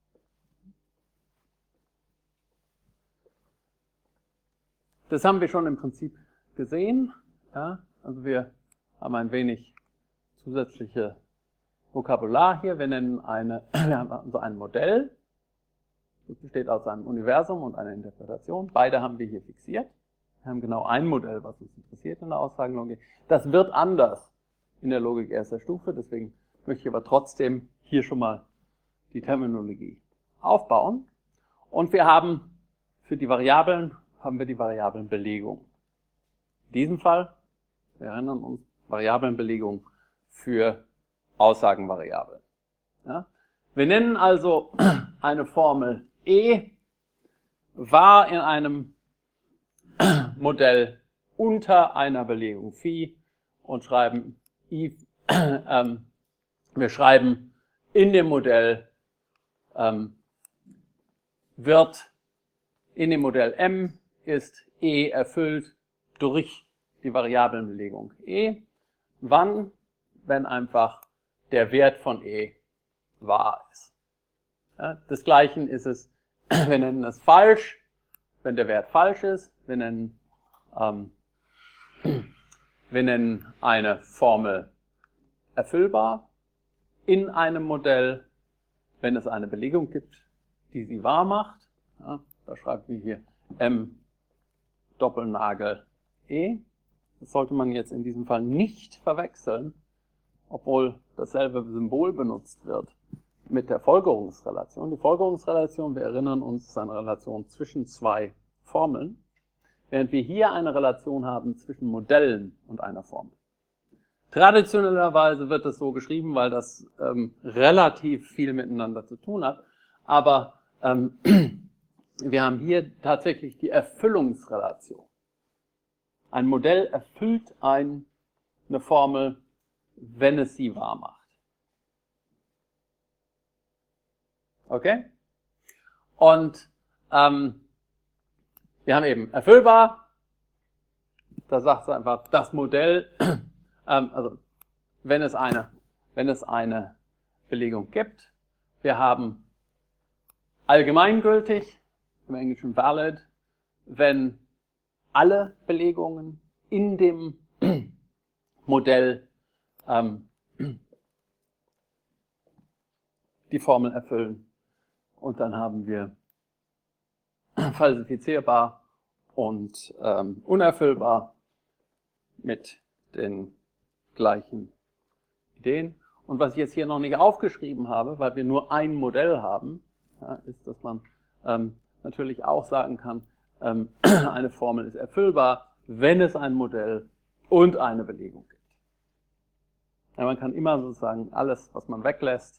Das haben wir schon im Prinzip gesehen. Ja? Also wir haben ein wenig zusätzliche Vokabular hier. Wir haben also ein Modell. Das besteht aus einem Universum und einer Interpretation. Beide haben wir hier fixiert. Wir haben genau ein Modell, was uns interessiert in der Aussagenlogik. Das wird anders in der Logik erster Stufe. Deswegen möchte ich aber trotzdem hier schon mal die Terminologie aufbauen. Und wir haben für die Variablen die Variablenbelegung. In diesem Fall, wir erinnern uns, Variablenbelegung für Aussagenvariablen. Ja? Wir nennen also eine Formel E wahr in einem Modell unter einer Belegung Phi und schreiben wir schreiben in dem Modell in dem Modell M ist E erfüllt durch die Variablenbelegung E. Wann? Wenn einfach der Wert von E wahr ist. Ja, desgleichen ist es, wir nennen es falsch, wenn der Wert falsch ist. Wir nennen eine Formel erfüllbar in einem Modell, wenn es eine Belegung gibt, die sie wahr macht. Ja, da schreiben wir hier M Doppelnagel E. Das sollte man jetzt in diesem Fall nicht verwechseln, obwohl dasselbe Symbol benutzt wird, mit der Folgerungsrelation. Die Folgerungsrelation, wir erinnern uns, ist eine Relation zwischen zwei Formeln, während wir hier eine Relation haben zwischen Modellen und einer Formel. Traditionellerweise wird es so geschrieben, weil das relativ viel miteinander zu tun hat, aber wir haben hier tatsächlich die Erfüllungsrelation. Ein Modell erfüllt eine Formel, wenn es sie wahr macht. Okay? Und wir haben eben erfüllbar, da sagt es einfach, das Modell, also wenn es eine Belegung gibt, wir haben allgemeingültig, im Englischen valid, wenn alle Belegungen in dem Modell die Formel erfüllen. Und dann haben wir falsifizierbar und unerfüllbar mit den gleichen Ideen. Und was ich jetzt hier noch nicht aufgeschrieben habe, weil wir nur ein Modell haben, ja, ist, dass man natürlich auch sagen kann, eine Formel ist erfüllbar, wenn es ein Modell und eine Belegung gibt. Ja, man kann immer sozusagen alles, was man weglässt,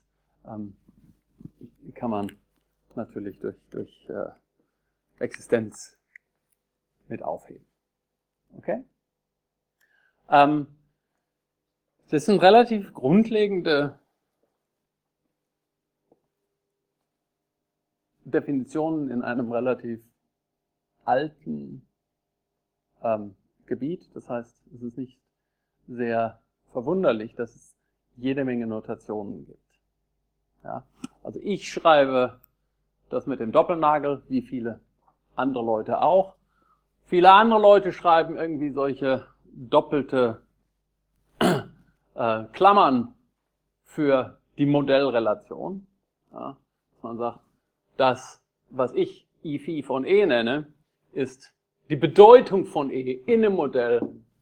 kann man natürlich durch Existenz mit aufheben. Okay? Das sind relativ grundlegende Definitionen in einem relativ alten Gebiet. Das heißt, es ist nicht sehr verwunderlich, dass es jede Menge Notationen gibt. Ja? Also ich schreibe das mit dem Doppelnagel, wie viele andere Leute auch. Viele andere Leute schreiben irgendwie solche doppelte Klammern für die Modellrelation. Ja? Man sagt, das, was ich I von E nenne, ist die Bedeutung von E in einem Modell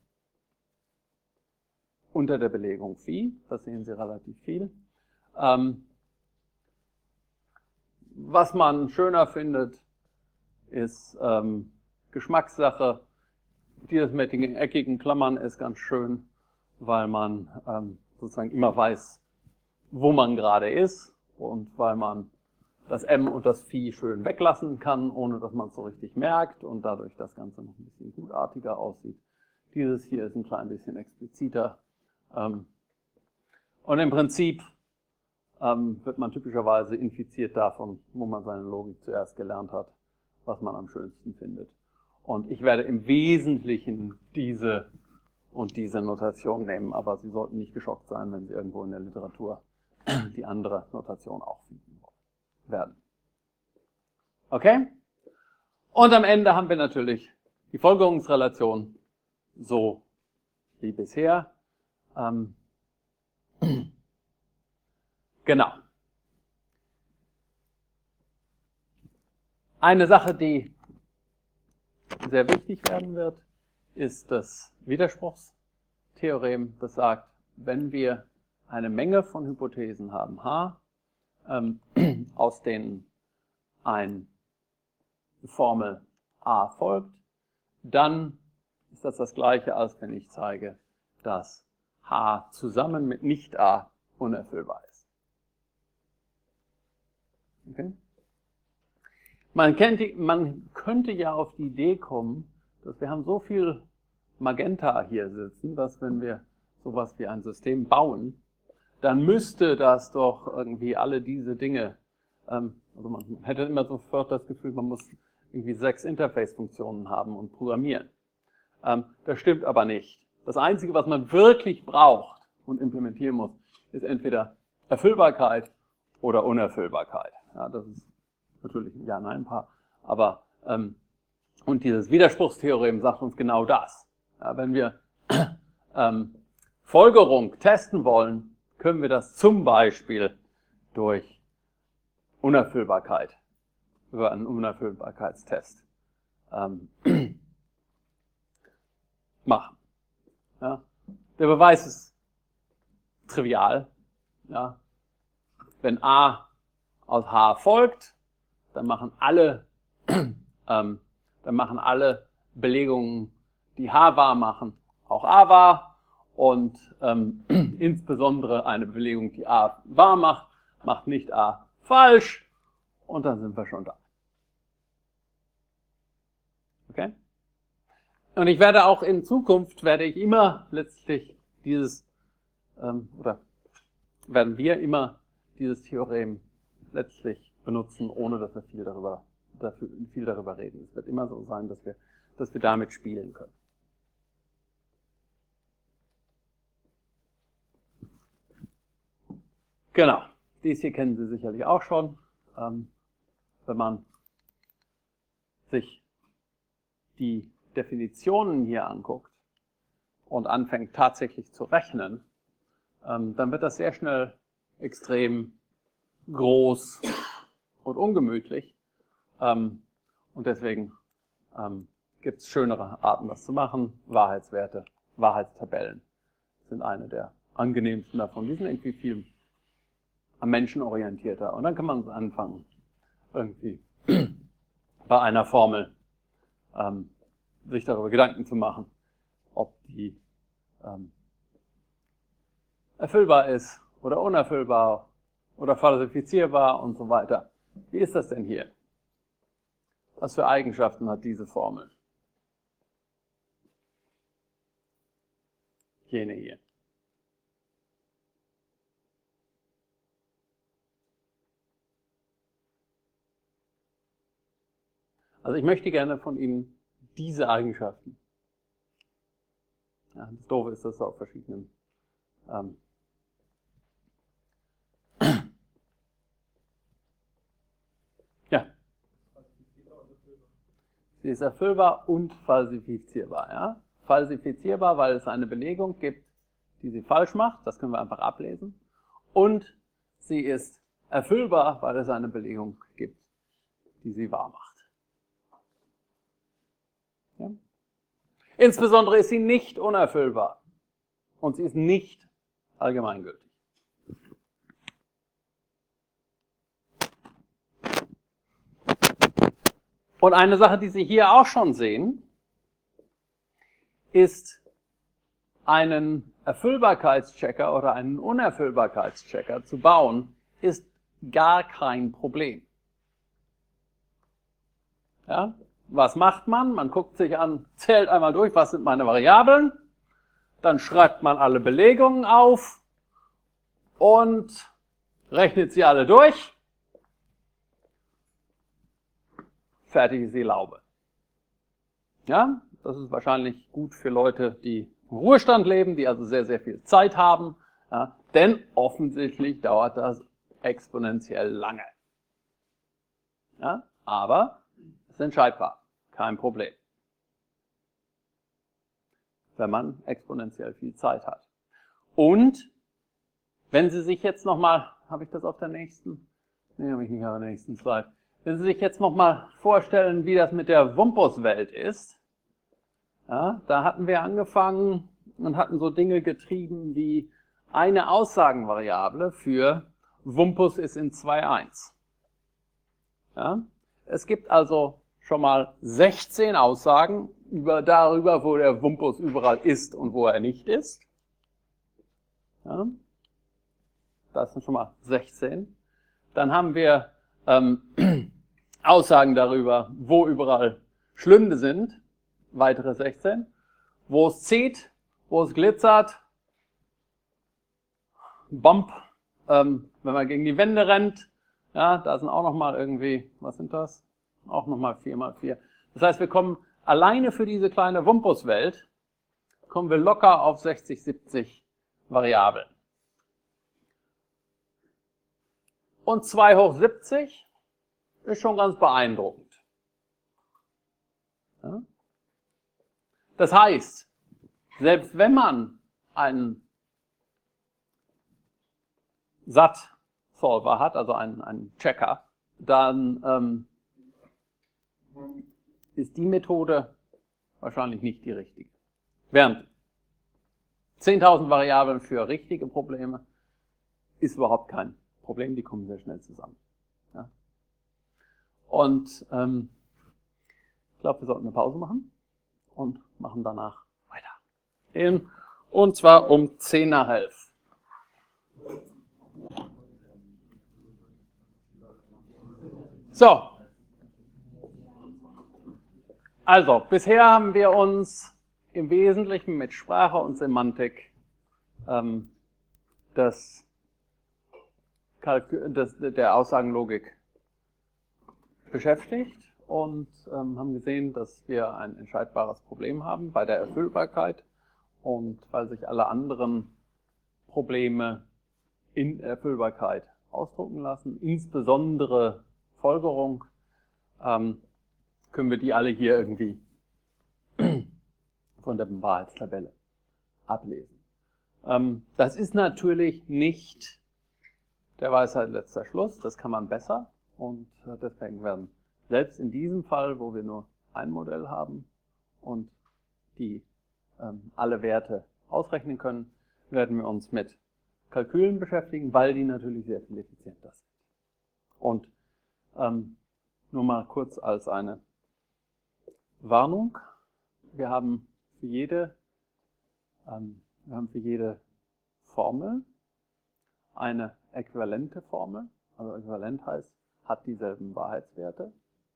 unter der Belegung Phi. Das sehen Sie relativ viel. Was man schöner findet, ist Geschmackssache. Dieses mit den eckigen Klammern ist ganz schön, weil man sozusagen immer weiß, wo man gerade ist und weil man das M und das Phi schön weglassen kann, ohne dass man es so richtig merkt und dadurch das Ganze noch ein bisschen gutartiger aussieht. Dieses hier ist ein klein bisschen expliziter. Und im Prinzip wird man typischerweise infiziert davon, wo man seine Logik zuerst gelernt hat, was man am schönsten findet. Und ich werde im Wesentlichen diese und diese Notation nehmen, aber Sie sollten nicht geschockt sein, wenn Sie irgendwo in der Literatur die andere Notation auch finden werden. Okay? Und am Ende haben wir natürlich die Folgerungsrelation, so wie bisher. Genau. Eine Sache, die sehr wichtig werden wird, ist das Widerspruchstheorem, das sagt, wenn wir eine Menge von Hypothesen haben, H, aus denen eine Formel A folgt, dann ist das Gleiche, als wenn ich zeige, dass H zusammen mit Nicht-A unerfüllbar ist. Okay? Man könnte ja auf die Idee kommen, dass wir haben so viel Magenta hier sitzen, dass wenn wir sowas wie ein System bauen, dann müsste das doch irgendwie alle diese Dinge, also man hätte immer sofort das Gefühl, man muss irgendwie 6 Interface-Funktionen haben und programmieren. Das stimmt aber nicht. Das Einzige, was man wirklich braucht und implementieren muss, ist entweder Erfüllbarkeit oder Unerfüllbarkeit. Ja, das ist natürlich ein Ja-Nein-Paar, aber und dieses Widerspruchstheorem sagt uns genau das. Ja, wenn wir Folgerung testen wollen, können wir das zum Beispiel durch Unerfüllbarkeit, über einen Unerfüllbarkeitstest machen. Ja. Der Beweis ist trivial. Ja. Wenn A aus H folgt, dann machen alle Belegungen, die H wahr machen, auch A wahr. Und insbesondere eine Belegung, die A wahr macht, macht nicht A falsch. Und dann sind wir schon da. Okay? Und ich werde auch in Zukunft, immer letztlich werden wir immer dieses Theorem letztlich benutzen, ohne dass wir viel darüber reden. Es wird immer so sein, dass wir damit spielen können. Genau, dies hier kennen Sie sicherlich auch schon. Wenn man sich die Definitionen hier anguckt und anfängt tatsächlich zu rechnen, dann wird das sehr schnell extrem groß und ungemütlich. Und deswegen gibt es schönere Arten, das zu machen. Wahrheitswerte, Wahrheitstabellen sind eine der angenehmsten davon. Die sind irgendwie viel am Menschen orientierter. Und dann kann man anfangen, irgendwie bei einer Formel sich darüber Gedanken zu machen, ob die erfüllbar ist oder unerfüllbar oder falsifizierbar und so weiter. Wie ist das denn hier? Was für Eigenschaften hat diese Formel? Jene hier. Also ich möchte gerne von Ihnen diese Eigenschaften. Ja, das Doofe ist, dass es auf verschiedenen ja. Sie ist erfüllbar und falsifizierbar. Ja? Falsifizierbar, weil es eine Belegung gibt, die sie falsch macht. Das können wir einfach ablesen. Und sie ist erfüllbar, weil es eine Belegung gibt, die sie wahr macht. Ja? Insbesondere ist sie nicht unerfüllbar. Und sie ist nicht allgemeingültig. Und eine Sache, die Sie hier auch schon sehen, ist einen Erfüllbarkeitschecker oder einen Unerfüllbarkeitschecker zu bauen, ist gar kein Problem. Ja? Was macht man? Man guckt sich an, zählt einmal durch, was sind meine Variablen, dann schreibt man alle Belegungen auf und rechnet sie alle durch. Fertig ist die Laube. Ja, das ist wahrscheinlich gut für Leute, die im Ruhestand leben, die also sehr, sehr viel Zeit haben, ja, denn offensichtlich dauert das exponentiell lange. Ja, aber es ist entscheidbar, kein Problem. Wenn man exponentiell viel Zeit hat. Und wenn Sie sich jetzt nochmal, habe ich das auf der nächsten? Nee, habe ich nicht auf der nächsten Slide. Wenn Sie sich jetzt nochmal vorstellen, wie das mit der Wumpus-Welt ist, ja, da hatten wir angefangen und hatten so Dinge getrieben wie eine Aussagenvariable für Wumpus ist in 2.1. Ja, es gibt also schon mal 16 Aussagen darüber, wo der Wumpus überall ist und wo er nicht ist. Ja, das sind schon mal 16. Dann haben wir Aussagen darüber, wo überall Schlünde sind, weitere 16. Wo es zieht, wo es glitzert, Bump, wenn man gegen die Wände rennt, ja, da sind auch nochmal irgendwie, was sind das? Auch nochmal 4 mal 4. Das heißt, wir kommen alleine für diese kleine Wumpus-Welt, kommen wir locker auf 60, 70 Variablen. Und 2 hoch 70 ist schon ganz beeindruckend. Ja? Das heißt, selbst wenn man einen SAT-Solver hat, also einen Checker, dann ist die Methode wahrscheinlich nicht die richtige. Während 10.000 Variablen für richtige Probleme ist überhaupt kein Problem, die kommen sehr schnell zusammen. Ja. Und ich glaube, wir sollten eine Pause machen und machen danach weiter. Und zwar um 10 nach 11. So. Also, bisher haben wir uns im Wesentlichen mit Sprache und Semantik der Aussagenlogik beschäftigt und haben gesehen, dass wir ein entscheidbares Problem haben bei der Erfüllbarkeit und weil sich alle anderen Probleme in Erfüllbarkeit ausdrucken lassen, insbesondere Folgerung, können wir die alle hier irgendwie von der Wahrheitstabelle ablesen. Das ist natürlich nicht der Weisheit letzter Schluss, das kann man besser und deswegen werden selbst in diesem Fall, wo wir nur ein Modell haben und die alle Werte ausrechnen können, werden wir uns mit Kalkülen beschäftigen, weil die natürlich sehr viel effizienter sind. Und nur mal kurz als eine Warnung. Wir haben für jede Formel eine äquivalente Formel. Also äquivalent heißt, hat dieselben Wahrheitswerte.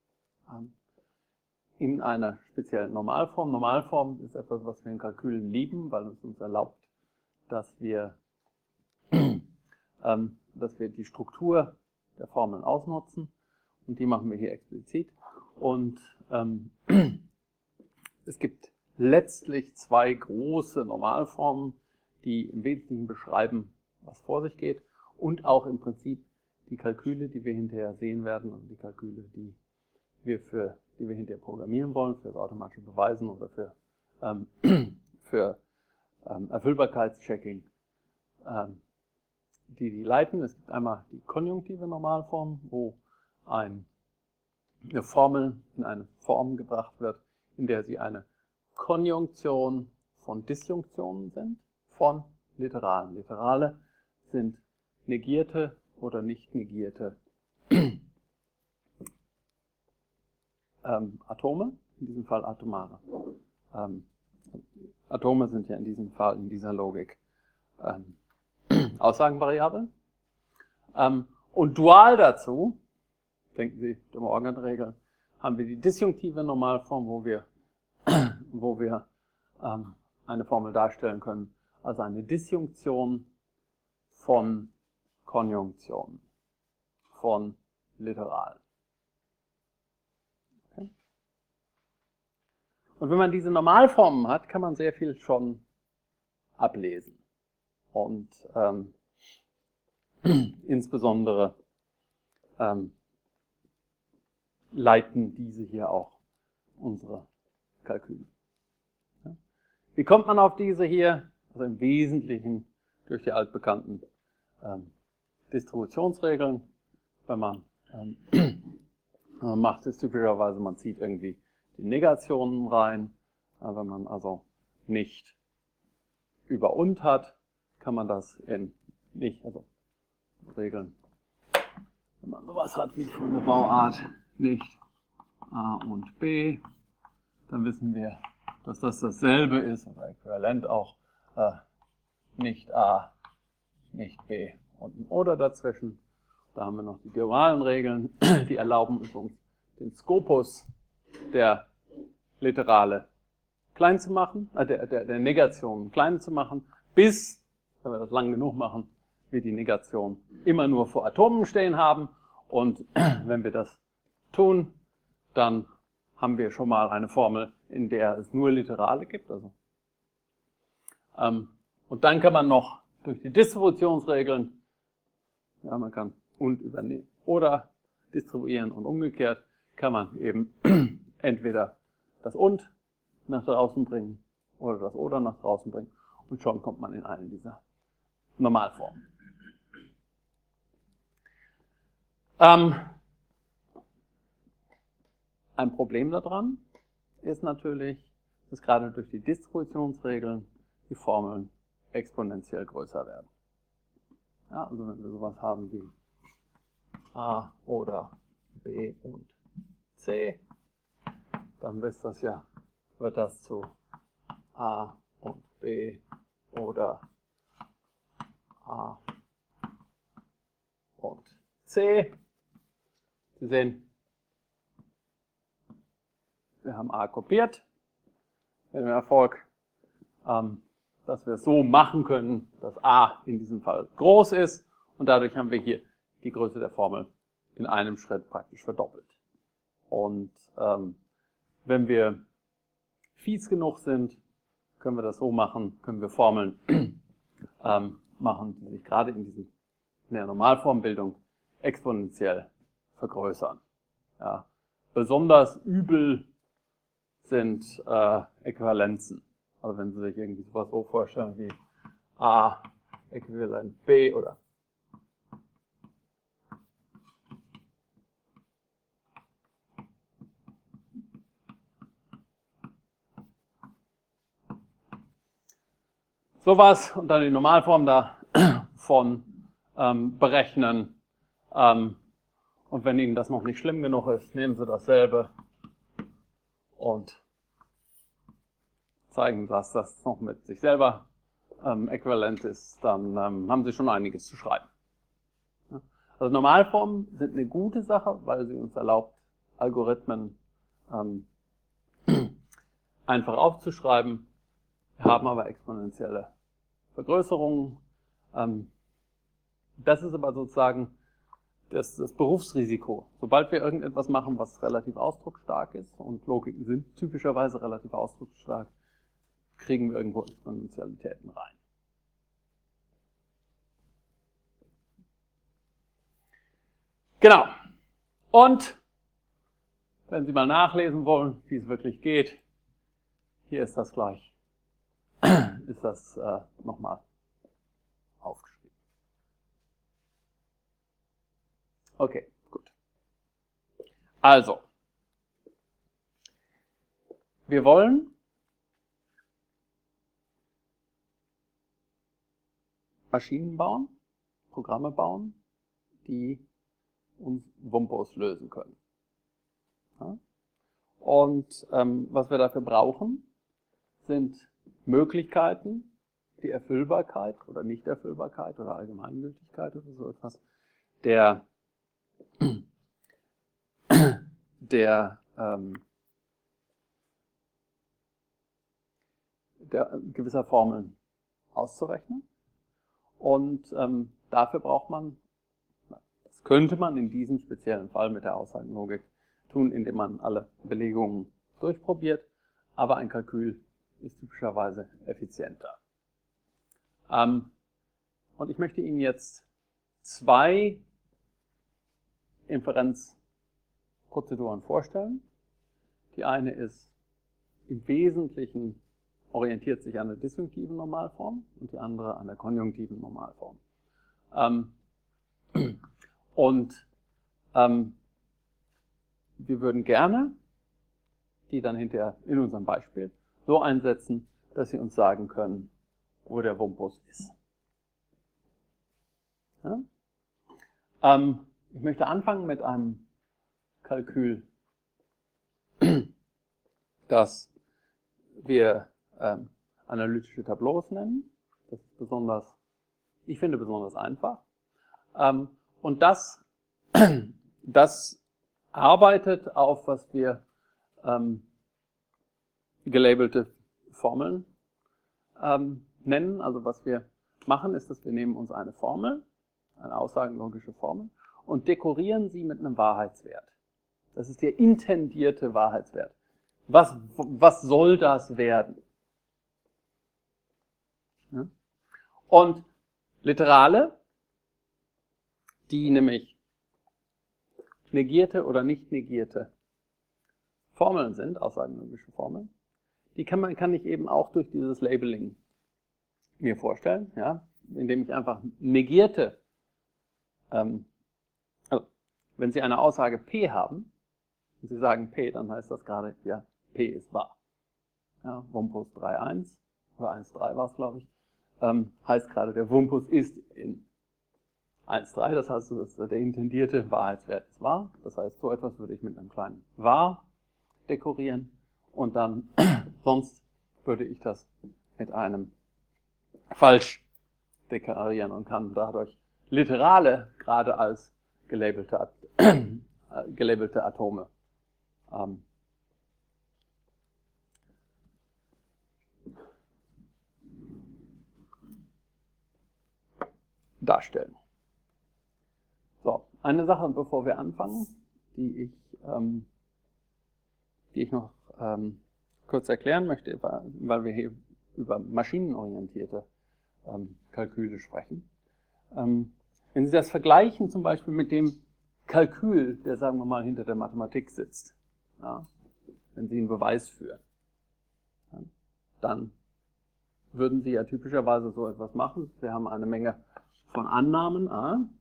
In einer speziellen Normalform. Normalform ist etwas, was wir in Kalkülen lieben, weil es uns erlaubt, dass wir die Struktur der Formeln ausnutzen. Und die machen wir hier explizit. Und es gibt letztlich zwei große Normalformen, die im Wesentlichen beschreiben, was vor sich geht. Und auch im Prinzip die Kalküle, die wir hinterher sehen werden, und die Kalküle, die wir hinterher programmieren wollen, für das automatische Beweisen oder für Erfüllbarkeitschecking, die leiten. Es gibt einmal die konjunktive Normalform, wo eine Formel in eine Form gebracht wird, in der sie eine Konjunktion von Disjunktionen sind, von Literalen. Literale sind negierte oder nicht negierte Atome, in diesem Fall atomare. Atome sind ja in diesem Fall, in dieser Logik, Aussagenvariablen. Und dual dazu, denken Sie, die Morgan-Regel, haben wir die disjunktive Normalform, wo wir eine Formel darstellen können, also eine Disjunktion von Konjunktionen, von Literalen. Okay. Und wenn man diese Normalformen hat, kann man sehr viel schon ablesen. Und insbesondere leiten diese hier auch unsere Kalküle. Ja. Wie kommt man auf diese hier? Also im Wesentlichen durch die altbekannten Distributionsregeln. Wenn man macht es typischerweise, man zieht irgendwie die Negationen rein. Wenn man also nicht über und hat, kann man das also Regeln, wenn man sowas hat wie von der Bauart nicht A und B, dann wissen wir, dass das dasselbe ist, oder äquivalent auch nicht A, nicht B und ein Oder dazwischen. Da haben wir noch die dualen Regeln, die erlauben uns, den Skopus der Literale klein zu machen, der Negation klein zu machen, bis, wenn wir das lang genug machen, wir die Negation immer nur vor Atomen stehen haben. Und wenn wir das tun, dann haben wir schon mal eine Formel, in der es nur Literale gibt. Also, und dann kann man noch durch die Distributionsregeln, ja, man kann und übernehmen oder distribuieren und umgekehrt, kann man eben entweder das und nach draußen bringen oder das oder nach draußen bringen und schon kommt man in eine dieser Normalformen. Ein Problem daran ist natürlich, dass gerade durch die Distributionsregeln die Formeln exponentiell größer werden. Ja, also wenn wir sowas haben wie A oder B und C, dann wird das zu A und B oder A und C. Sie sehen, wir haben A kopiert mit dem Erfolg, dass wir es so machen können, dass A in diesem Fall groß ist und dadurch haben wir hier die Größe der Formel in einem Schritt praktisch verdoppelt. Und wenn wir fies genug sind, können wir das so machen, können wir Formeln machen, die sich gerade in der Normalformbildung exponentiell vergrößern. Ja. Besonders übel sind Äquivalenzen. Also wenn Sie sich irgendwie sowas so vorstellen wie A äquivalent B oder sowas und dann die Normalform davon berechnen. Und wenn Ihnen das noch nicht schlimm genug ist, nehmen Sie dasselbe und zeigen, dass das noch mit sich selber äquivalent ist, dann haben Sie schon einiges zu schreiben. Also Normalformen sind eine gute Sache, weil sie uns erlaubt, Algorithmen einfach aufzuschreiben. Wir haben aber exponentielle Vergrößerungen. Das ist aber sozusagen das Berufsrisiko. Sobald wir irgendetwas machen, was relativ ausdrucksstark ist, und Logiken sind typischerweise relativ ausdrucksstark, kriegen wir irgendwo Exponentialitäten rein. Genau. Und wenn Sie mal nachlesen wollen, wie es wirklich geht, hier ist das gleich, ist das nochmal aufgeschrieben. Okay, gut. Also, wir wollen Maschinen bauen, Programme bauen, die uns Wumpos lösen können. Ja? Und was wir dafür brauchen, sind Möglichkeiten, die Erfüllbarkeit oder Nichterfüllbarkeit oder Allgemeingültigkeit oder so etwas der gewisser Formeln auszurechnen. Und dafür braucht man, das könnte man in diesem speziellen Fall mit der Aussagenlogik tun, indem man alle Belegungen durchprobiert, aber ein Kalkül ist typischerweise effizienter. Und ich möchte Ihnen jetzt zwei Inferenzprozeduren vorstellen. Die eine ist im Wesentlichen orientiert sich an der disjunktiven Normalform und die andere an der konjunktiven Normalform. Wir würden gerne die dann hinterher in unserem Beispiel so einsetzen, dass Sie uns sagen können, wo der Wumpus ist. Ja? Ich möchte anfangen mit einem Kalkül, das wir analytische Tableaus nennen. Das ist ich finde besonders einfach. Und das arbeitet auf, was wir gelabelte Formeln nennen. Also was wir machen, ist, dass wir nehmen uns eine Formel, eine aussagenlogische Formel, und dekorieren sie mit einem Wahrheitswert. Das ist der intendierte Wahrheitswert. Was soll das werden? Ja? Und Literale, die nämlich negierte oder nicht negierte Formeln sind, aussagenlogische Formeln, die kann ich eben auch durch dieses Labeling mir vorstellen, ja, indem ich einfach negierte, also wenn Sie eine Aussage P haben, und Sie sagen P, dann heißt das gerade, ja, P ist wahr. Ja, Wumpus 3,1 oder 1,3 war es, glaube ich, heißt gerade, der Wumpus ist in 1,3, das heißt, der intendierte Wahrheitswert ist wahr. Das heißt, so etwas würde ich mit einem kleinen wahr dekorieren und dann sonst würde ich das mit einem falsch deklarieren und kann dadurch Literale gerade als gelabelte Atome darstellen. So, eine Sache, bevor wir anfangen, die ich noch kurz erklären möchte, weil wir hier über maschinenorientierte Kalküle sprechen. Wenn Sie das vergleichen zum Beispiel mit dem Kalkül, der, sagen wir mal, hinter der Mathematik sitzt, ja, wenn Sie einen Beweis führen, ja, dann würden Sie ja typischerweise so etwas machen. Sie haben eine Menge von Annahmen,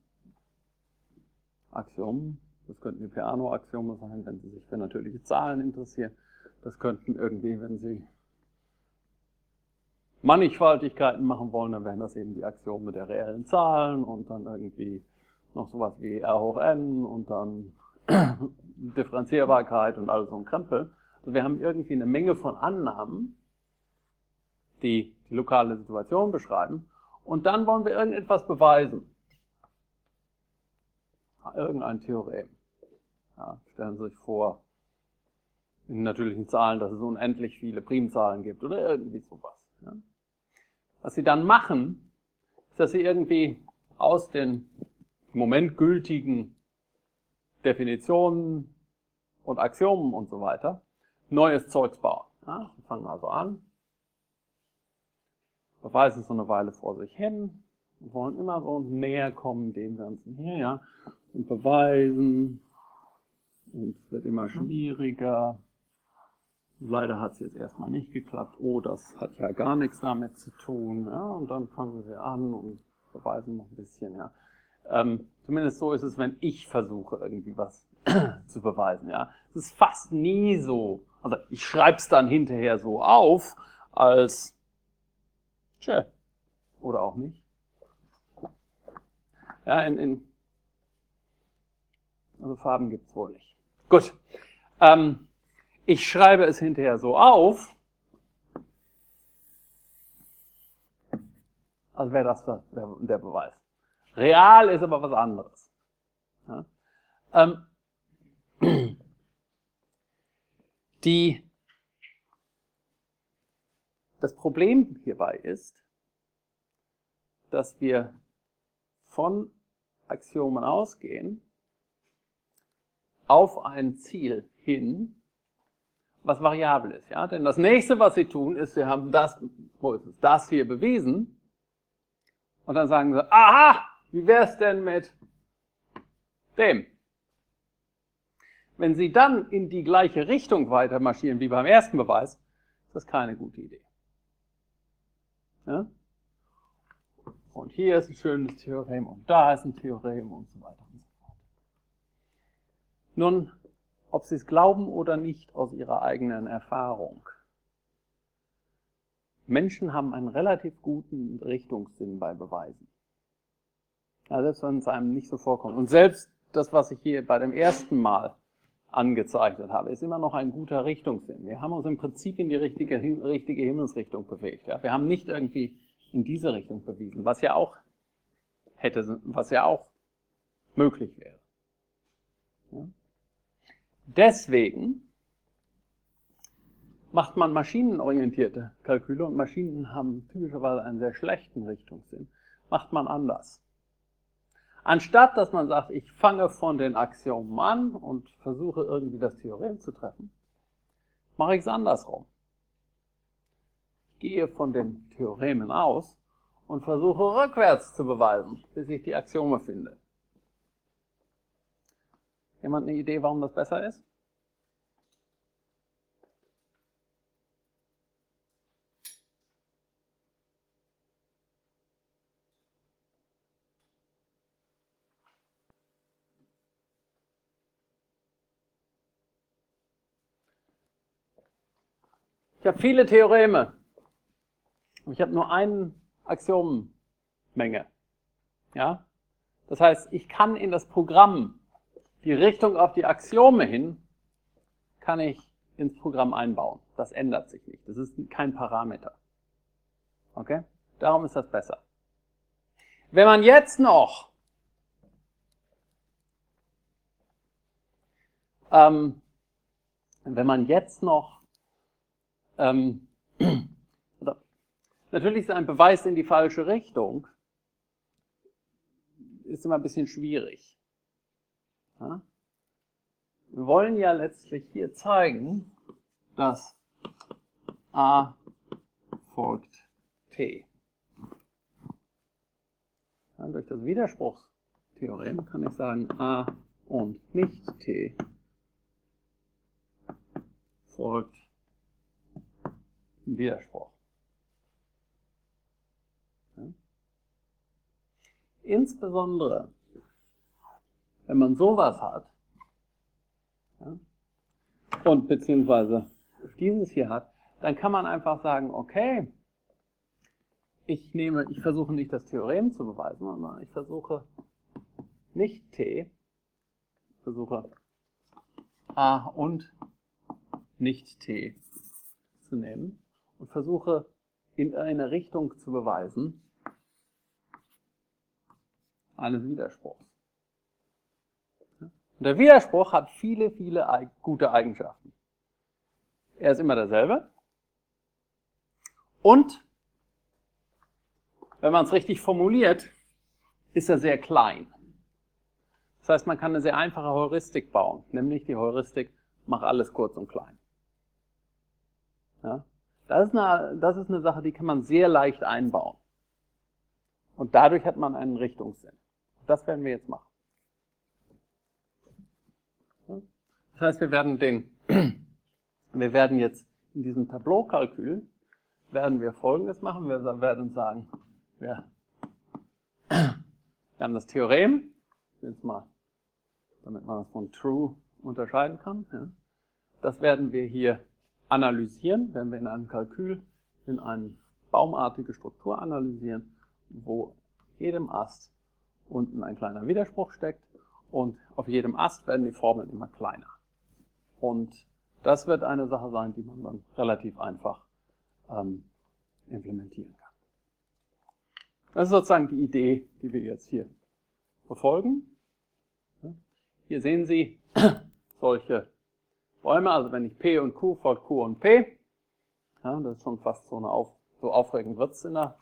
Axiomen, das könnten die Peano-Axiome sein, wenn Sie sich für natürliche Zahlen interessieren. Das könnten irgendwie, wenn Sie Mannigfaltigkeiten machen wollen, dann wären das eben die Axiome der reellen Zahlen und dann irgendwie noch sowas wie R hoch n und dann Differenzierbarkeit und all so ein Krempel. Also wir haben irgendwie eine Menge von Annahmen, die die lokale Situation beschreiben, und dann wollen wir irgendetwas beweisen. Irgendein Theorem. Ja, stellen Sie sich vor, in natürlichen Zahlen, dass es unendlich viele Primzahlen gibt oder irgendwie sowas. Ja. Was Sie dann machen, ist, dass Sie irgendwie aus den im Moment gültigen Definitionen und Axiomen und so weiter neues Zeugs bauen. Ja, Sie fangen also an, beweisen so eine Weile vor sich hin und wollen immer so näher kommen dem Ganzen hier, ja, und beweisen, und es wird immer schwieriger. Leider hat es jetzt erstmal nicht geklappt. Oh, das hat ja gar nichts damit zu tun. Ja, und dann fangen wir an und beweisen noch ein bisschen. Ja. Zumindest so ist es, wenn ich versuche, irgendwie was zu beweisen. Ja. Es ist fast nie so. Also ich schreibe es dann hinterher so auf, als tja, oder auch nicht. Ja, also Farben gibt es wohl nicht. Gut. Ich schreibe es hinterher so auf, als wäre das der Beweis. Real ist aber was anderes. Ja? Das Problem hierbei ist, dass wir von Axiomen ausgehen auf ein Ziel hin, was variabel ist. Ja? Denn das nächste, was Sie tun, ist, Sie haben das hier bewiesen und dann sagen Sie, aha, wie wäre es denn mit dem? Wenn Sie dann in die gleiche Richtung weiter marschieren wie beim ersten Beweis, ist das keine gute Idee. Ja? Und hier ist ein schönes Theorem und da ist ein Theorem und so weiter und so fort. Nun, ob Sie es glauben oder nicht aus Ihrer eigenen Erfahrung, Menschen haben einen relativ guten Richtungssinn bei Beweisen. Ja, selbst wenn es einem nicht so vorkommt. Und selbst das, was ich hier bei dem ersten Mal angezeichnet habe, ist immer noch ein guter Richtungssinn. Wir haben uns im Prinzip in die richtige Himmelsrichtung bewegt. Ja? Wir haben nicht irgendwie in diese Richtung bewiesen, was ja auch möglich wäre. Ja? Deswegen macht man maschinenorientierte Kalküle, und Maschinen haben typischerweise einen sehr schlechten Richtungssinn, macht man anders. Anstatt, dass man sagt, ich fange von den Axiomen an und versuche irgendwie das Theorem zu treffen, mache ich es andersrum. Ich gehe von den Theoremen aus und versuche rückwärts zu beweisen, bis ich die Axiome finde. Jemand eine Idee, warum das besser ist? Ich habe viele Theoreme. Ich habe nur eine Axiomenmenge. Ja? Das heißt, ich kann in das Programm die Richtung auf die Axiome hin, kann ich ins Programm einbauen. Das ändert sich nicht. Das ist kein Parameter. Okay? Darum ist das besser. Wenn man jetzt noch natürlich ist ein Beweis in die falsche Richtung, ist immer ein bisschen schwierig. Ja? Wir wollen ja letztlich hier zeigen, dass A folgt T. Ja, durch das Widerspruchstheorem kann ich sagen, A und nicht T folgt ein Widerspruch. Ja? Insbesondere, wenn man sowas hat, ja, und beziehungsweise dieses hier hat, dann kann man einfach sagen, okay, ich versuche nicht das Theorem zu beweisen, sondern ich versuche nicht T, ich versuche A und nicht T zu nehmen und versuche in eine Richtung zu beweisen eines Widerspruchs. Und der Widerspruch hat viele, viele gute Eigenschaften. Er ist immer derselbe und wenn man es richtig formuliert, ist er sehr klein. Das heißt, man kann eine sehr einfache Heuristik bauen, nämlich die Heuristik, mach alles kurz und klein. Ja? Das ist eine Sache, die kann man sehr leicht einbauen. Und dadurch hat man einen Richtungssinn. Das werden wir jetzt machen. Das heißt, wir werden jetzt in diesem Tableau-Kalkül werden wir Folgendes machen. Wir werden sagen, wir haben das Theorem, jetzt mal, damit man das von True unterscheiden kann. Ja. Das werden wir hier analysieren, wenn wir in einem Kalkül in eine baumartige Struktur analysieren, wo jedem Ast unten ein kleiner Widerspruch steckt und auf jedem Ast werden die Formeln immer kleiner. Und das wird eine Sache sein, die man dann relativ einfach implementieren kann. Das ist sozusagen die Idee, die wir jetzt hier verfolgen. Hier sehen Sie solche Bäume, also wenn ich P und Q folgt Q und P. Ja, das ist schon fast so aufregend wird es in der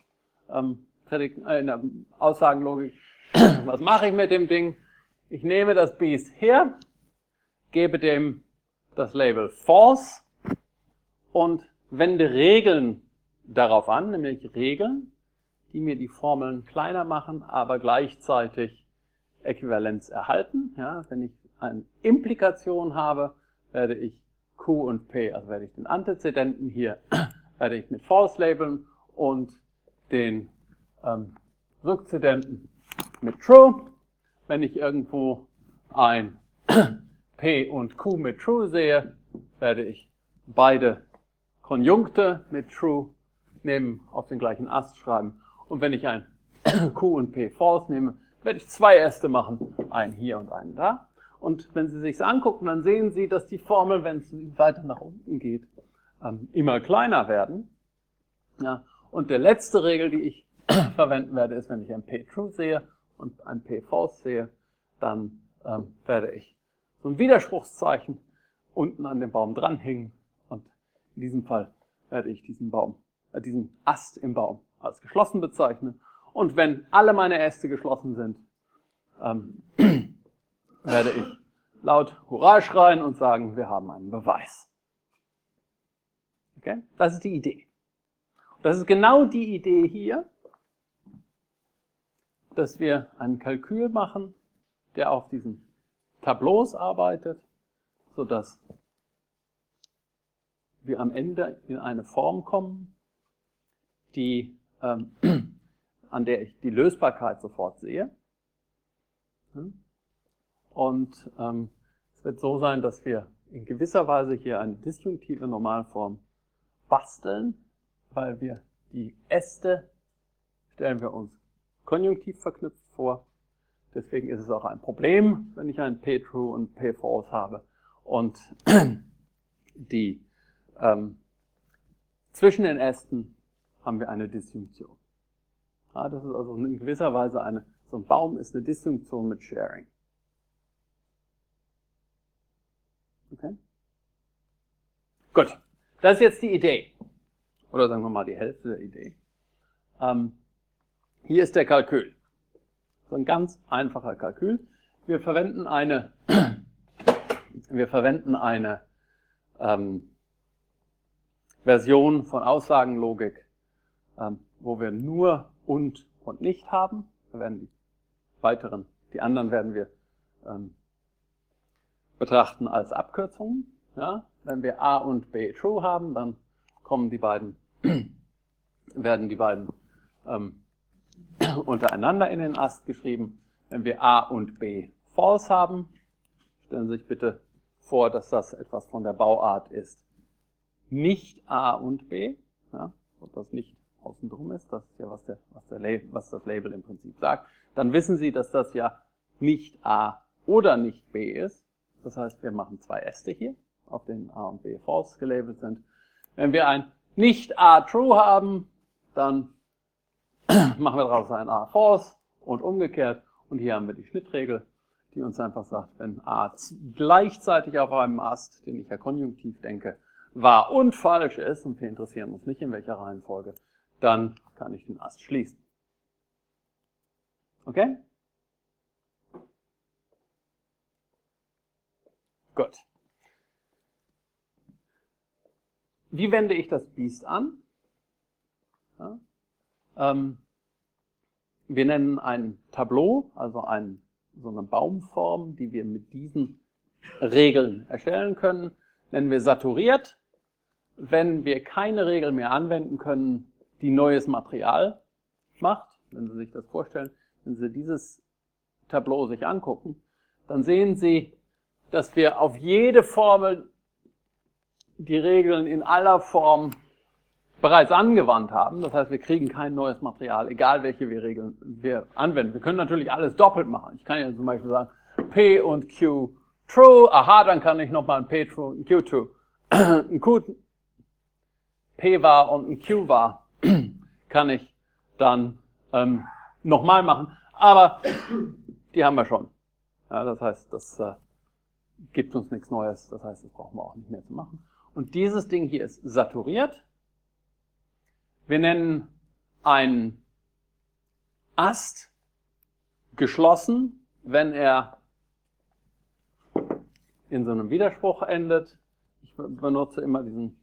Aussagenlogik. Was mache ich mit dem Ding? Ich nehme das Biest her, gebe dem das Label False und wende Regeln darauf an, nämlich Regeln, die mir die Formeln kleiner machen, aber gleichzeitig Äquivalenz erhalten. Ja, wenn ich eine Implikation habe, werde ich Q und P, also werde ich den Antezedenten hier, werde ich mit False labeln und den Rückzedenten mit True. Wenn ich irgendwo ein P und Q mit True sehe, werde ich beide Konjunkte mit True nehmen, auf den gleichen Ast schreiben. Und wenn ich ein Q und P False nehme, werde ich zwei Äste machen, einen hier und einen da. Und wenn Sie sich angucken, dann sehen Sie, dass die Formeln, wenn es weiter nach unten geht, immer kleiner werden. Ja, und der letzte Regel, die ich verwenden werde, ist, wenn ich ein P True sehe und ein P False sehe, dann werde ich so ein Widerspruchszeichen unten an dem Baum dranhängen. Und in diesem Fall werde ich diesen Ast im Baum als geschlossen bezeichnen. Und wenn alle meine Äste geschlossen sind, werde ich laut Hurra schreien und sagen, wir haben einen Beweis. Okay? Das ist die Idee. Das ist genau die Idee hier, dass wir einen Kalkül machen, der auf diesen Tableaus arbeitet, sodass wir am Ende in eine Form kommen, an der ich die Lösbarkeit sofort sehe. Und es wird so sein, dass wir in gewisser Weise hier eine disjunktive Normalform basteln, weil wir die Äste stellen wir uns konjunktiv verknüpft vor. Deswegen ist es auch ein Problem, wenn ich ein P True und P False habe. Und zwischen den Ästen haben wir eine Disjunktion. Ja, das ist also in gewisser Weise so ein Baum ist eine Disjunktion mit Sharing. Okay? Gut, das ist jetzt die Idee. Oder sagen wir mal die Hälfte der Idee. Hier ist der Kalkül. So ein ganz einfacher Kalkül. Wir verwenden eine Version von Aussagenlogik, wo wir nur und nicht haben. Wir werden die anderen werden wir betrachten als Abkürzungen. Ja? Wenn wir A und B true haben, dann werden die beiden untereinander in den Ast geschrieben. Wenn wir A und B false haben, stellen Sie sich bitte vor, dass das etwas von der Bauart ist. Nicht A und B, ja, und das nicht außen drum ist, das ist ja, was das Label im Prinzip sagt, dann wissen Sie, dass das ja nicht A oder nicht B ist. Das heißt, wir machen zwei Äste hier, auf denen A und B false gelabelt sind. Wenn wir ein nicht A true haben, dann machen wir daraus ein A false und umgekehrt. Und hier haben wir die Schnittregel, die uns einfach sagt, wenn A gleichzeitig auf einem Ast, den ich ja konjunktiv denke, wahr und falsch ist, und wir interessieren uns nicht in welcher Reihenfolge, dann kann ich den Ast schließen. Okay? Gut. Wie wende ich das Beast an? Ja, wir nennen ein Tableau, also so eine Baumform, die wir mit diesen Regeln erstellen können, nennen wir saturiert. Wenn wir keine Regel mehr anwenden können, die neues Material macht, wenn Sie sich das vorstellen, wenn Sie dieses Tableau sich angucken, dann sehen Sie, dass wir auf jede Formel die Regeln in aller Form bereits angewandt haben. Das heißt, wir kriegen kein neues Material, egal welche Regeln wir anwenden. Wir können natürlich alles doppelt machen. Ich kann ja zum Beispiel sagen, P und Q true, aha, dann kann ich nochmal ein P true und ein Q true. Ein Q P war und ein Q war, kann ich dann nochmal machen. Aber die haben wir schon. Ja, das heißt, das gibt uns nichts Neues. Das heißt, das brauchen wir auch nicht mehr zu machen. Und dieses Ding hier ist saturiert. Wir nennen einen Ast geschlossen, wenn er in so einem Widerspruch endet. Ich benutze immer diesen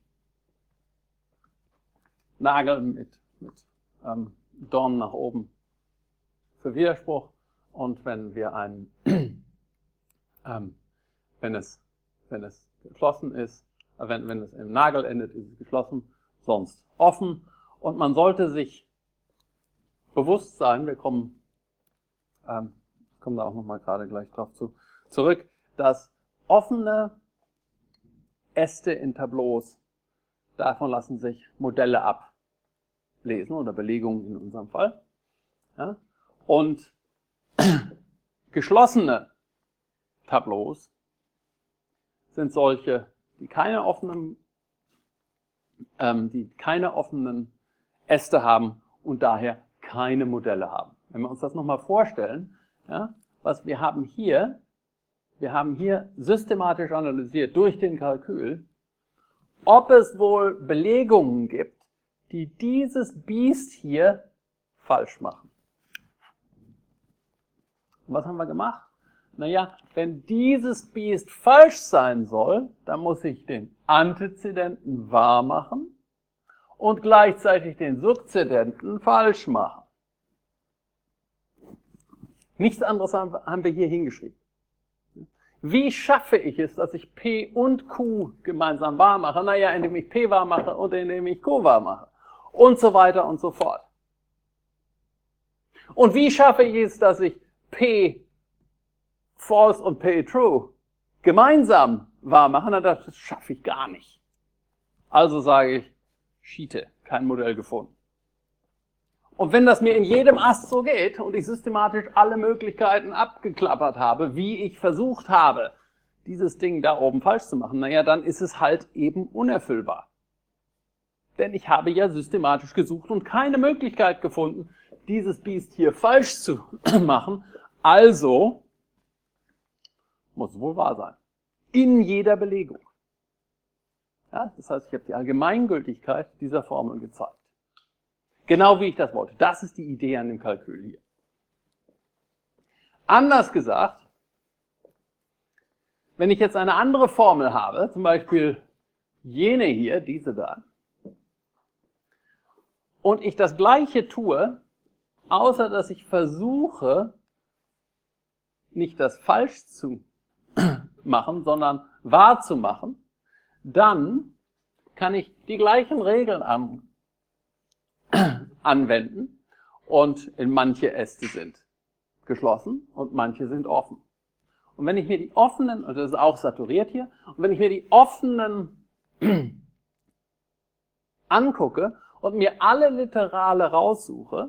Nagel mit Dorn nach oben für Widerspruch. Und wenn wir wenn es geschlossen ist, wenn es im Nagel endet, ist es geschlossen, sonst offen. Und man sollte sich bewusst sein, wir kommen da auch nochmal gerade gleich drauf zurück, dass offene Äste in Tableaus, davon lassen sich Modelle ablesen oder Belegungen in unserem Fall. Ja? Und geschlossene Tableaus sind solche, die keine offenen Äste haben und daher keine Modelle haben. Wenn wir uns das nochmal vorstellen, ja, was wir haben hier systematisch analysiert durch den Kalkül, ob es wohl Belegungen gibt, die dieses Biest hier falsch machen. Und was haben wir gemacht? Naja, wenn dieses Biest falsch sein soll, dann muss ich den Antezedenten wahr machen und gleichzeitig den Sukzedenten falsch machen. Nichts anderes haben wir hier hingeschrieben. Wie schaffe ich es, dass ich P und Q gemeinsam wahr mache? Naja, indem ich P wahr mache und indem ich Q wahr mache. Und so weiter und so fort. Und wie schaffe ich es, dass ich P false und P true gemeinsam wahr mache? Na, das schaffe ich gar nicht. Also sage ich, Schiete, kein Modell gefunden. Und wenn das mir in jedem Ast so geht und ich systematisch alle Möglichkeiten abgeklappert habe, wie ich versucht habe, dieses Ding da oben falsch zu machen, naja, dann ist es halt eben unerfüllbar. Denn ich habe ja systematisch gesucht und keine Möglichkeit gefunden, dieses Biest hier falsch zu machen. Also muss es wohl wahr sein. In jeder Belegung. Ja, das heißt, ich habe die Allgemeingültigkeit dieser Formel gezeigt. Genau wie ich das wollte. Das ist die Idee an dem Kalkül hier. Anders gesagt, wenn ich jetzt eine andere Formel habe, zum Beispiel jene hier, diese da, und ich das Gleiche tue, außer dass ich versuche, nicht das falsch zu machen, sondern wahr zu machen, dann kann ich die gleichen Regeln anwenden und in manche Äste sind geschlossen und manche sind offen. Und wenn ich mir die offenen, und das ist auch saturiert hier, und wenn ich mir die offenen angucke und mir alle Literale raussuche,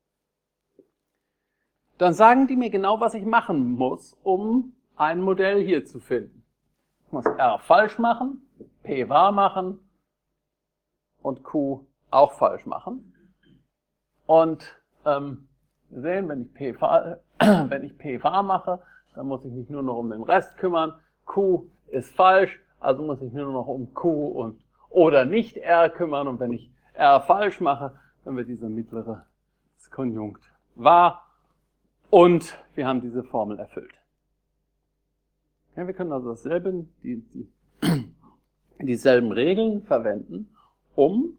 dann sagen die mir genau, was ich machen muss, um ein Modell hier zu finden. Ich muss R falsch machen, P wahr machen und Q auch falsch machen. Und wir sehen, wenn ich P wahr mache, dann muss ich mich nur noch um den Rest kümmern. Q ist falsch, also muss ich nur noch um Q und oder nicht R kümmern. Und wenn ich R falsch mache, dann wird dieser mittlere Konjunkt wahr. Und wir haben diese Formel erfüllt. Ja, wir können also dasselbe, dieselben Regeln verwenden, um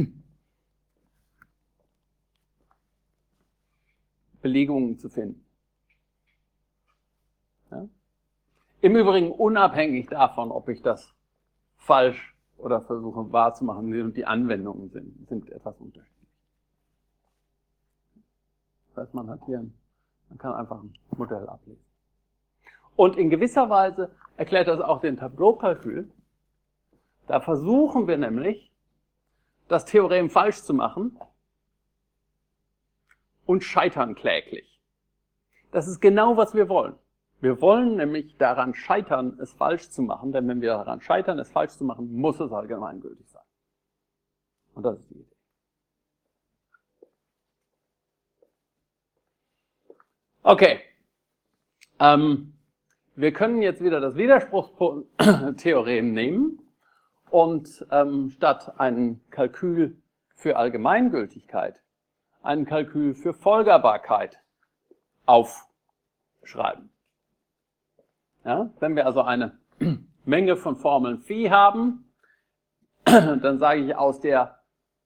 Belegungen zu finden. Ja? Im Übrigen unabhängig davon, ob ich das falsch oder versuche wahrzumachen, die Anwendungen sind etwas unterschiedlich. Das heißt, man kann einfach ein Modell ablesen. Und in gewisser Weise erklärt das auch den Tableau-Kalkül. Da versuchen wir nämlich, das Theorem falsch zu machen und scheitern kläglich. Das ist genau, was wir wollen. Wir wollen nämlich daran scheitern, es falsch zu machen, denn wenn wir daran scheitern, es falsch zu machen, muss es allgemeingültig sein. Und das ist die Idee. Okay. Wir können jetzt wieder das Widerspruchstheorem nehmen und statt ein Kalkül für Allgemeingültigkeit ein Kalkül für Folgerbarkeit aufschreiben. Ja, wenn wir also eine Menge von Formeln Phi haben, dann sage ich, aus der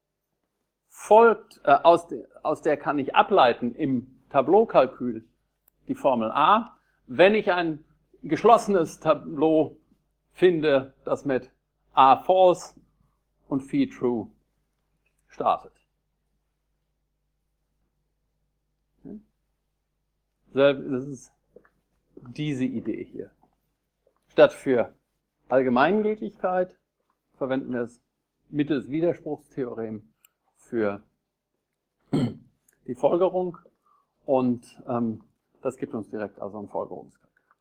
kann ich ableiten im Tableau-Kalkül die Formel A, wenn ich ein geschlossenes Tableau finde, das mit A false und Phi true startet. Das ist diese Idee hier. Statt für Allgemeingültigkeit verwenden wir es mittels Widerspruchstheorem für die Folgerung und das gibt uns direkt also einen Folgerungskalkül.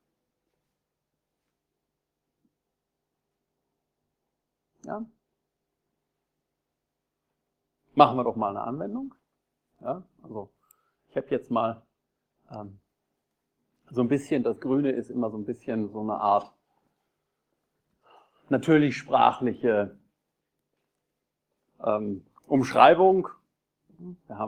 Ja? Machen wir doch mal eine Anwendung. Ja? Also ich habe jetzt mal so ein bisschen, das Grüne ist immer so ein bisschen so eine Art natürlich sprachliche Umschreibung. Wir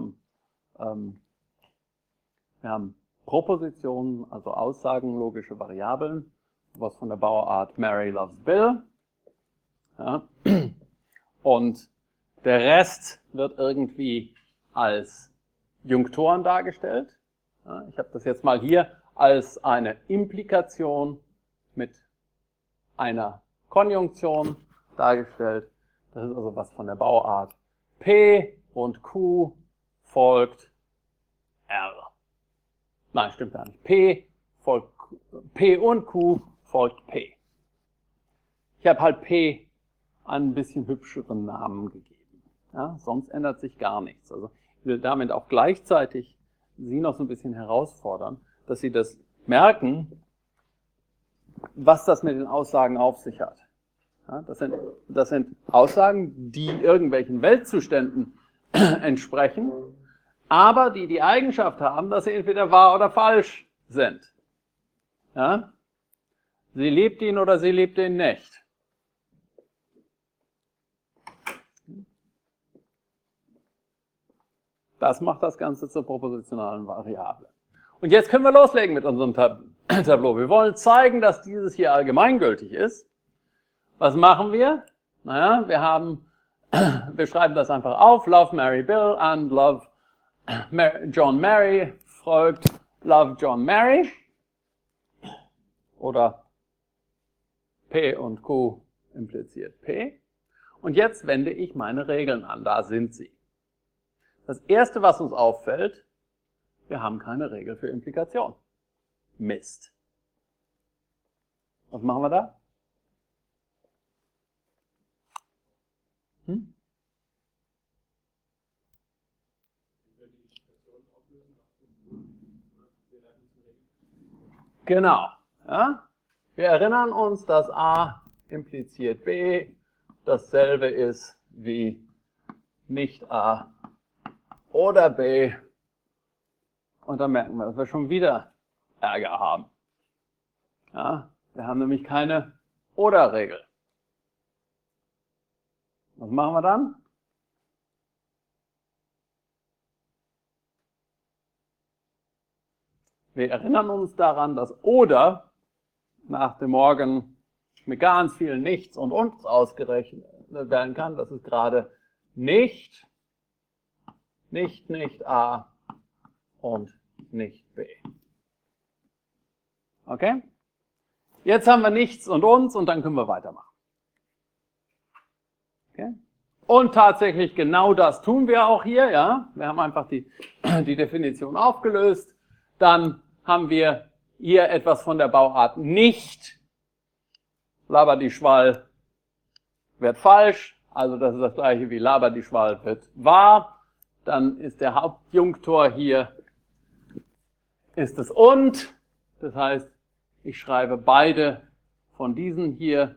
haben Propositionen, also Aussagen, logische Variablen, was von der Bauart Mary loves Bill. Ja. Und der Rest wird irgendwie als Junktoren dargestellt. Ja, ich habe das jetzt mal hier als eine Implikation mit einer Konjunktion dargestellt. Das ist also was von der Bauart P und Q folgt R. Nein, stimmt gar nicht. P und Q folgt P. Ich habe halt P einen bisschen hübscheren Namen gegeben. Ja, sonst ändert sich gar nichts. Also ich will damit auch gleichzeitig Sie noch so ein bisschen herausfordern, dass Sie das merken, was das mit den Aussagen auf sich hat. Ja, das sind Aussagen, die irgendwelchen Weltzuständen entsprechen, aber die die Eigenschaft haben, dass sie entweder wahr oder falsch sind. Ja? Sie liebt ihn oder sie liebt ihn nicht. Das macht das Ganze zur propositionalen Variable. Und jetzt können wir loslegen mit unserem Tableau. Wir wollen zeigen, dass dieses hier allgemeingültig ist. Was machen wir? Naja, wir schreiben das einfach auf. Love, Mary, Bill and love John, Mary folgt love, John, Mary. Oder P und Q impliziert P. Und jetzt wende ich meine Regeln an. Da sind sie. Das erste, was uns auffällt, wir haben keine Regel für Implikation. Mist. Was machen wir da? Genau. Ja? Wir erinnern uns, dass A impliziert B dasselbe ist wie nicht A oder B. Und dann merken wir, dass wir schon wieder Ärger haben. Ja? Wir haben nämlich keine Oder-Regel. Was machen wir dann? Wir erinnern uns daran, dass Oder nach dem Morgen mit ganz viel Nichts und Uns ausgerechnet werden kann. Das ist gerade nicht A und nicht B. Okay? Jetzt haben wir Nichts und Uns und dann können wir weitermachen. Okay? Und tatsächlich genau das tun wir auch hier. Ja? Wir haben einfach die Definition aufgelöst. Dann haben wir hier etwas von der Bauart nicht. Laberdischwall wird falsch. Also das ist das gleiche wie Laberdischwall wird wahr. Dann ist der Hauptjunktor hier ist es und. Das heißt, ich schreibe beide von diesen hier,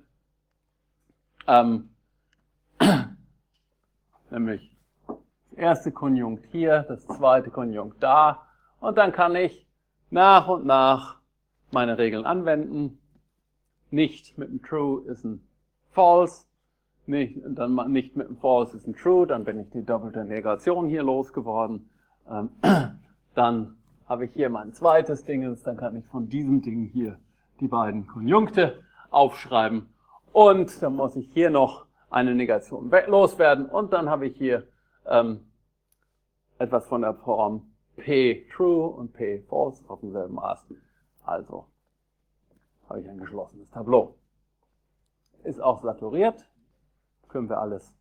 nämlich das erste Konjunkt hier, das zweite Konjunkt da. Und dann kann ich nach und nach meine Regeln anwenden. Nicht mit dem True ist ein False, nicht mit dem False ist ein True, dann bin ich die doppelte Negation hier losgeworden. Dann habe ich hier mein zweites Ding, dann kann ich von diesem Ding hier die beiden Konjunkte aufschreiben. Und dann muss ich hier noch eine Negation loswerden. Und dann habe ich hier etwas von der Form P True und P False auf demselben Maß. Also habe ich ein geschlossenes Tableau. Ist auch saturiert. Können wir alles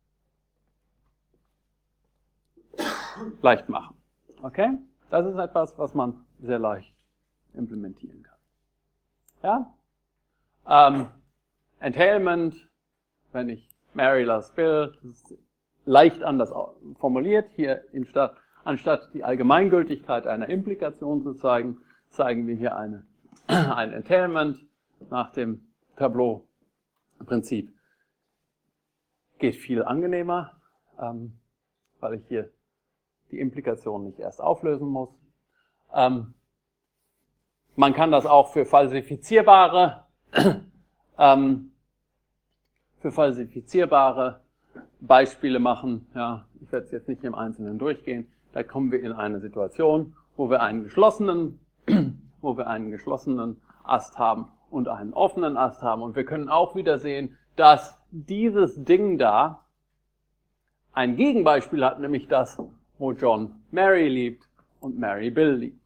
leicht machen. Okay? Das ist etwas, was man sehr leicht implementieren kann. Ja? Entailment, wenn ich Mary loves Bill, das ist leicht anders formuliert. Hier anstatt die Allgemeingültigkeit einer Implikation zu zeigen, zeigen wir hier ein Entailment nach dem Tableau-Prinzip. Geht viel angenehmer, weil ich hier die Implikation nicht erst auflösen muss. Man kann das auch für falsifizierbare Beispiele machen. Ja, ich werde es jetzt nicht im Einzelnen durchgehen. Da kommen wir in eine Situation, wo wir einen geschlossenen Ast haben und einen offenen Ast haben. Und wir können auch wieder sehen, dass dieses Ding da ein Gegenbeispiel hat, nämlich das, wo John Mary liebt und Mary Bill liebt.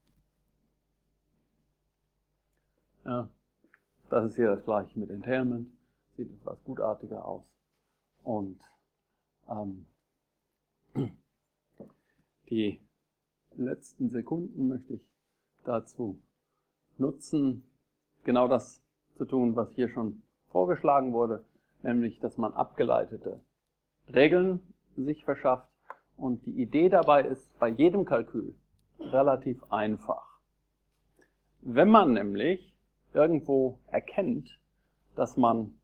Ja, das ist hier das gleiche mit Entailment. Sieht etwas gutartiger aus. Und die letzten Sekunden möchte ich dazu nutzen, genau das zu tun, was hier schon vorgeschlagen wurde, nämlich, dass man abgeleitete Regeln sich verschafft. Und die Idee dabei ist bei jedem Kalkül relativ einfach. Wenn man nämlich irgendwo erkennt, dass man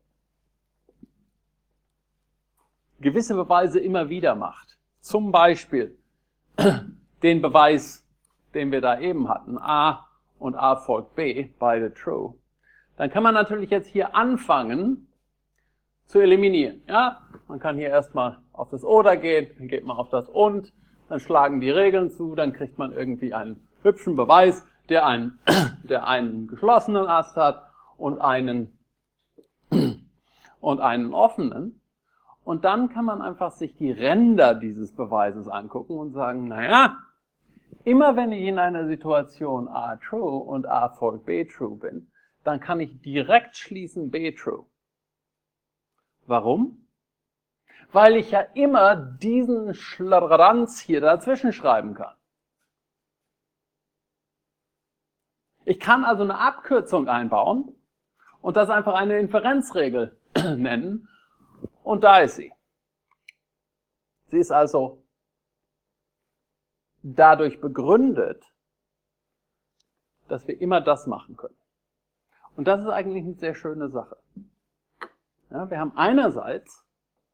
gewisse Beweise immer wieder macht, zum Beispiel den Beweis, den wir da eben hatten, A und A folgt B, beide true, dann kann man natürlich jetzt hier anfangen zu eliminieren. Ja? Man kann hier erstmal auf das Oder gehen, dann geht man auf das Und, dann schlagen die Regeln zu, dann kriegt man irgendwie einen hübschen Beweis, der einen geschlossenen Ast hat und einen offenen. Und dann kann man einfach sich die Ränder dieses Beweises angucken und sagen, naja, immer wenn ich in einer Situation A true und A folgt B true bin, dann kann ich direkt schließen B true. Warum? Weil ich ja immer diesen Schlaranz hier dazwischen schreiben kann. Ich kann also eine Abkürzung einbauen und das einfach eine Inferenzregel nennen. Und da ist sie. Sie ist also dadurch begründet, dass wir immer das machen können. Und das ist eigentlich eine sehr schöne Sache. Ja, wir haben einerseits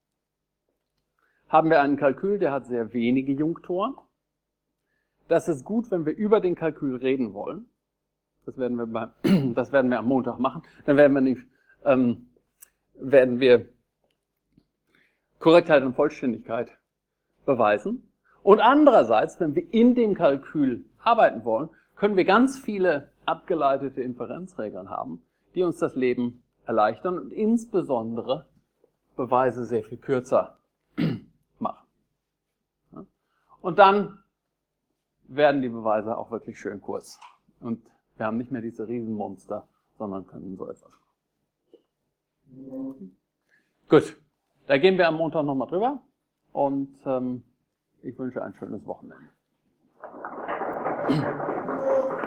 einen Kalkül, der hat sehr wenige Junktoren. Das ist gut, wenn wir über den Kalkül reden wollen. Das werden wir am Montag machen. Dann werden wir Korrektheit und Vollständigkeit beweisen. Und andererseits, wenn wir in dem Kalkül arbeiten wollen, können wir ganz viele abgeleitete Inferenzregeln haben, die uns das Leben erleichtern und insbesondere Beweise sehr viel kürzer machen. Und dann werden die Beweise auch wirklich schön kurz. Und wir haben nicht mehr diese Riesenmonster, sondern können so etwas machen. Gut, da gehen wir am Montag nochmal drüber und ich wünsche ein schönes Wochenende.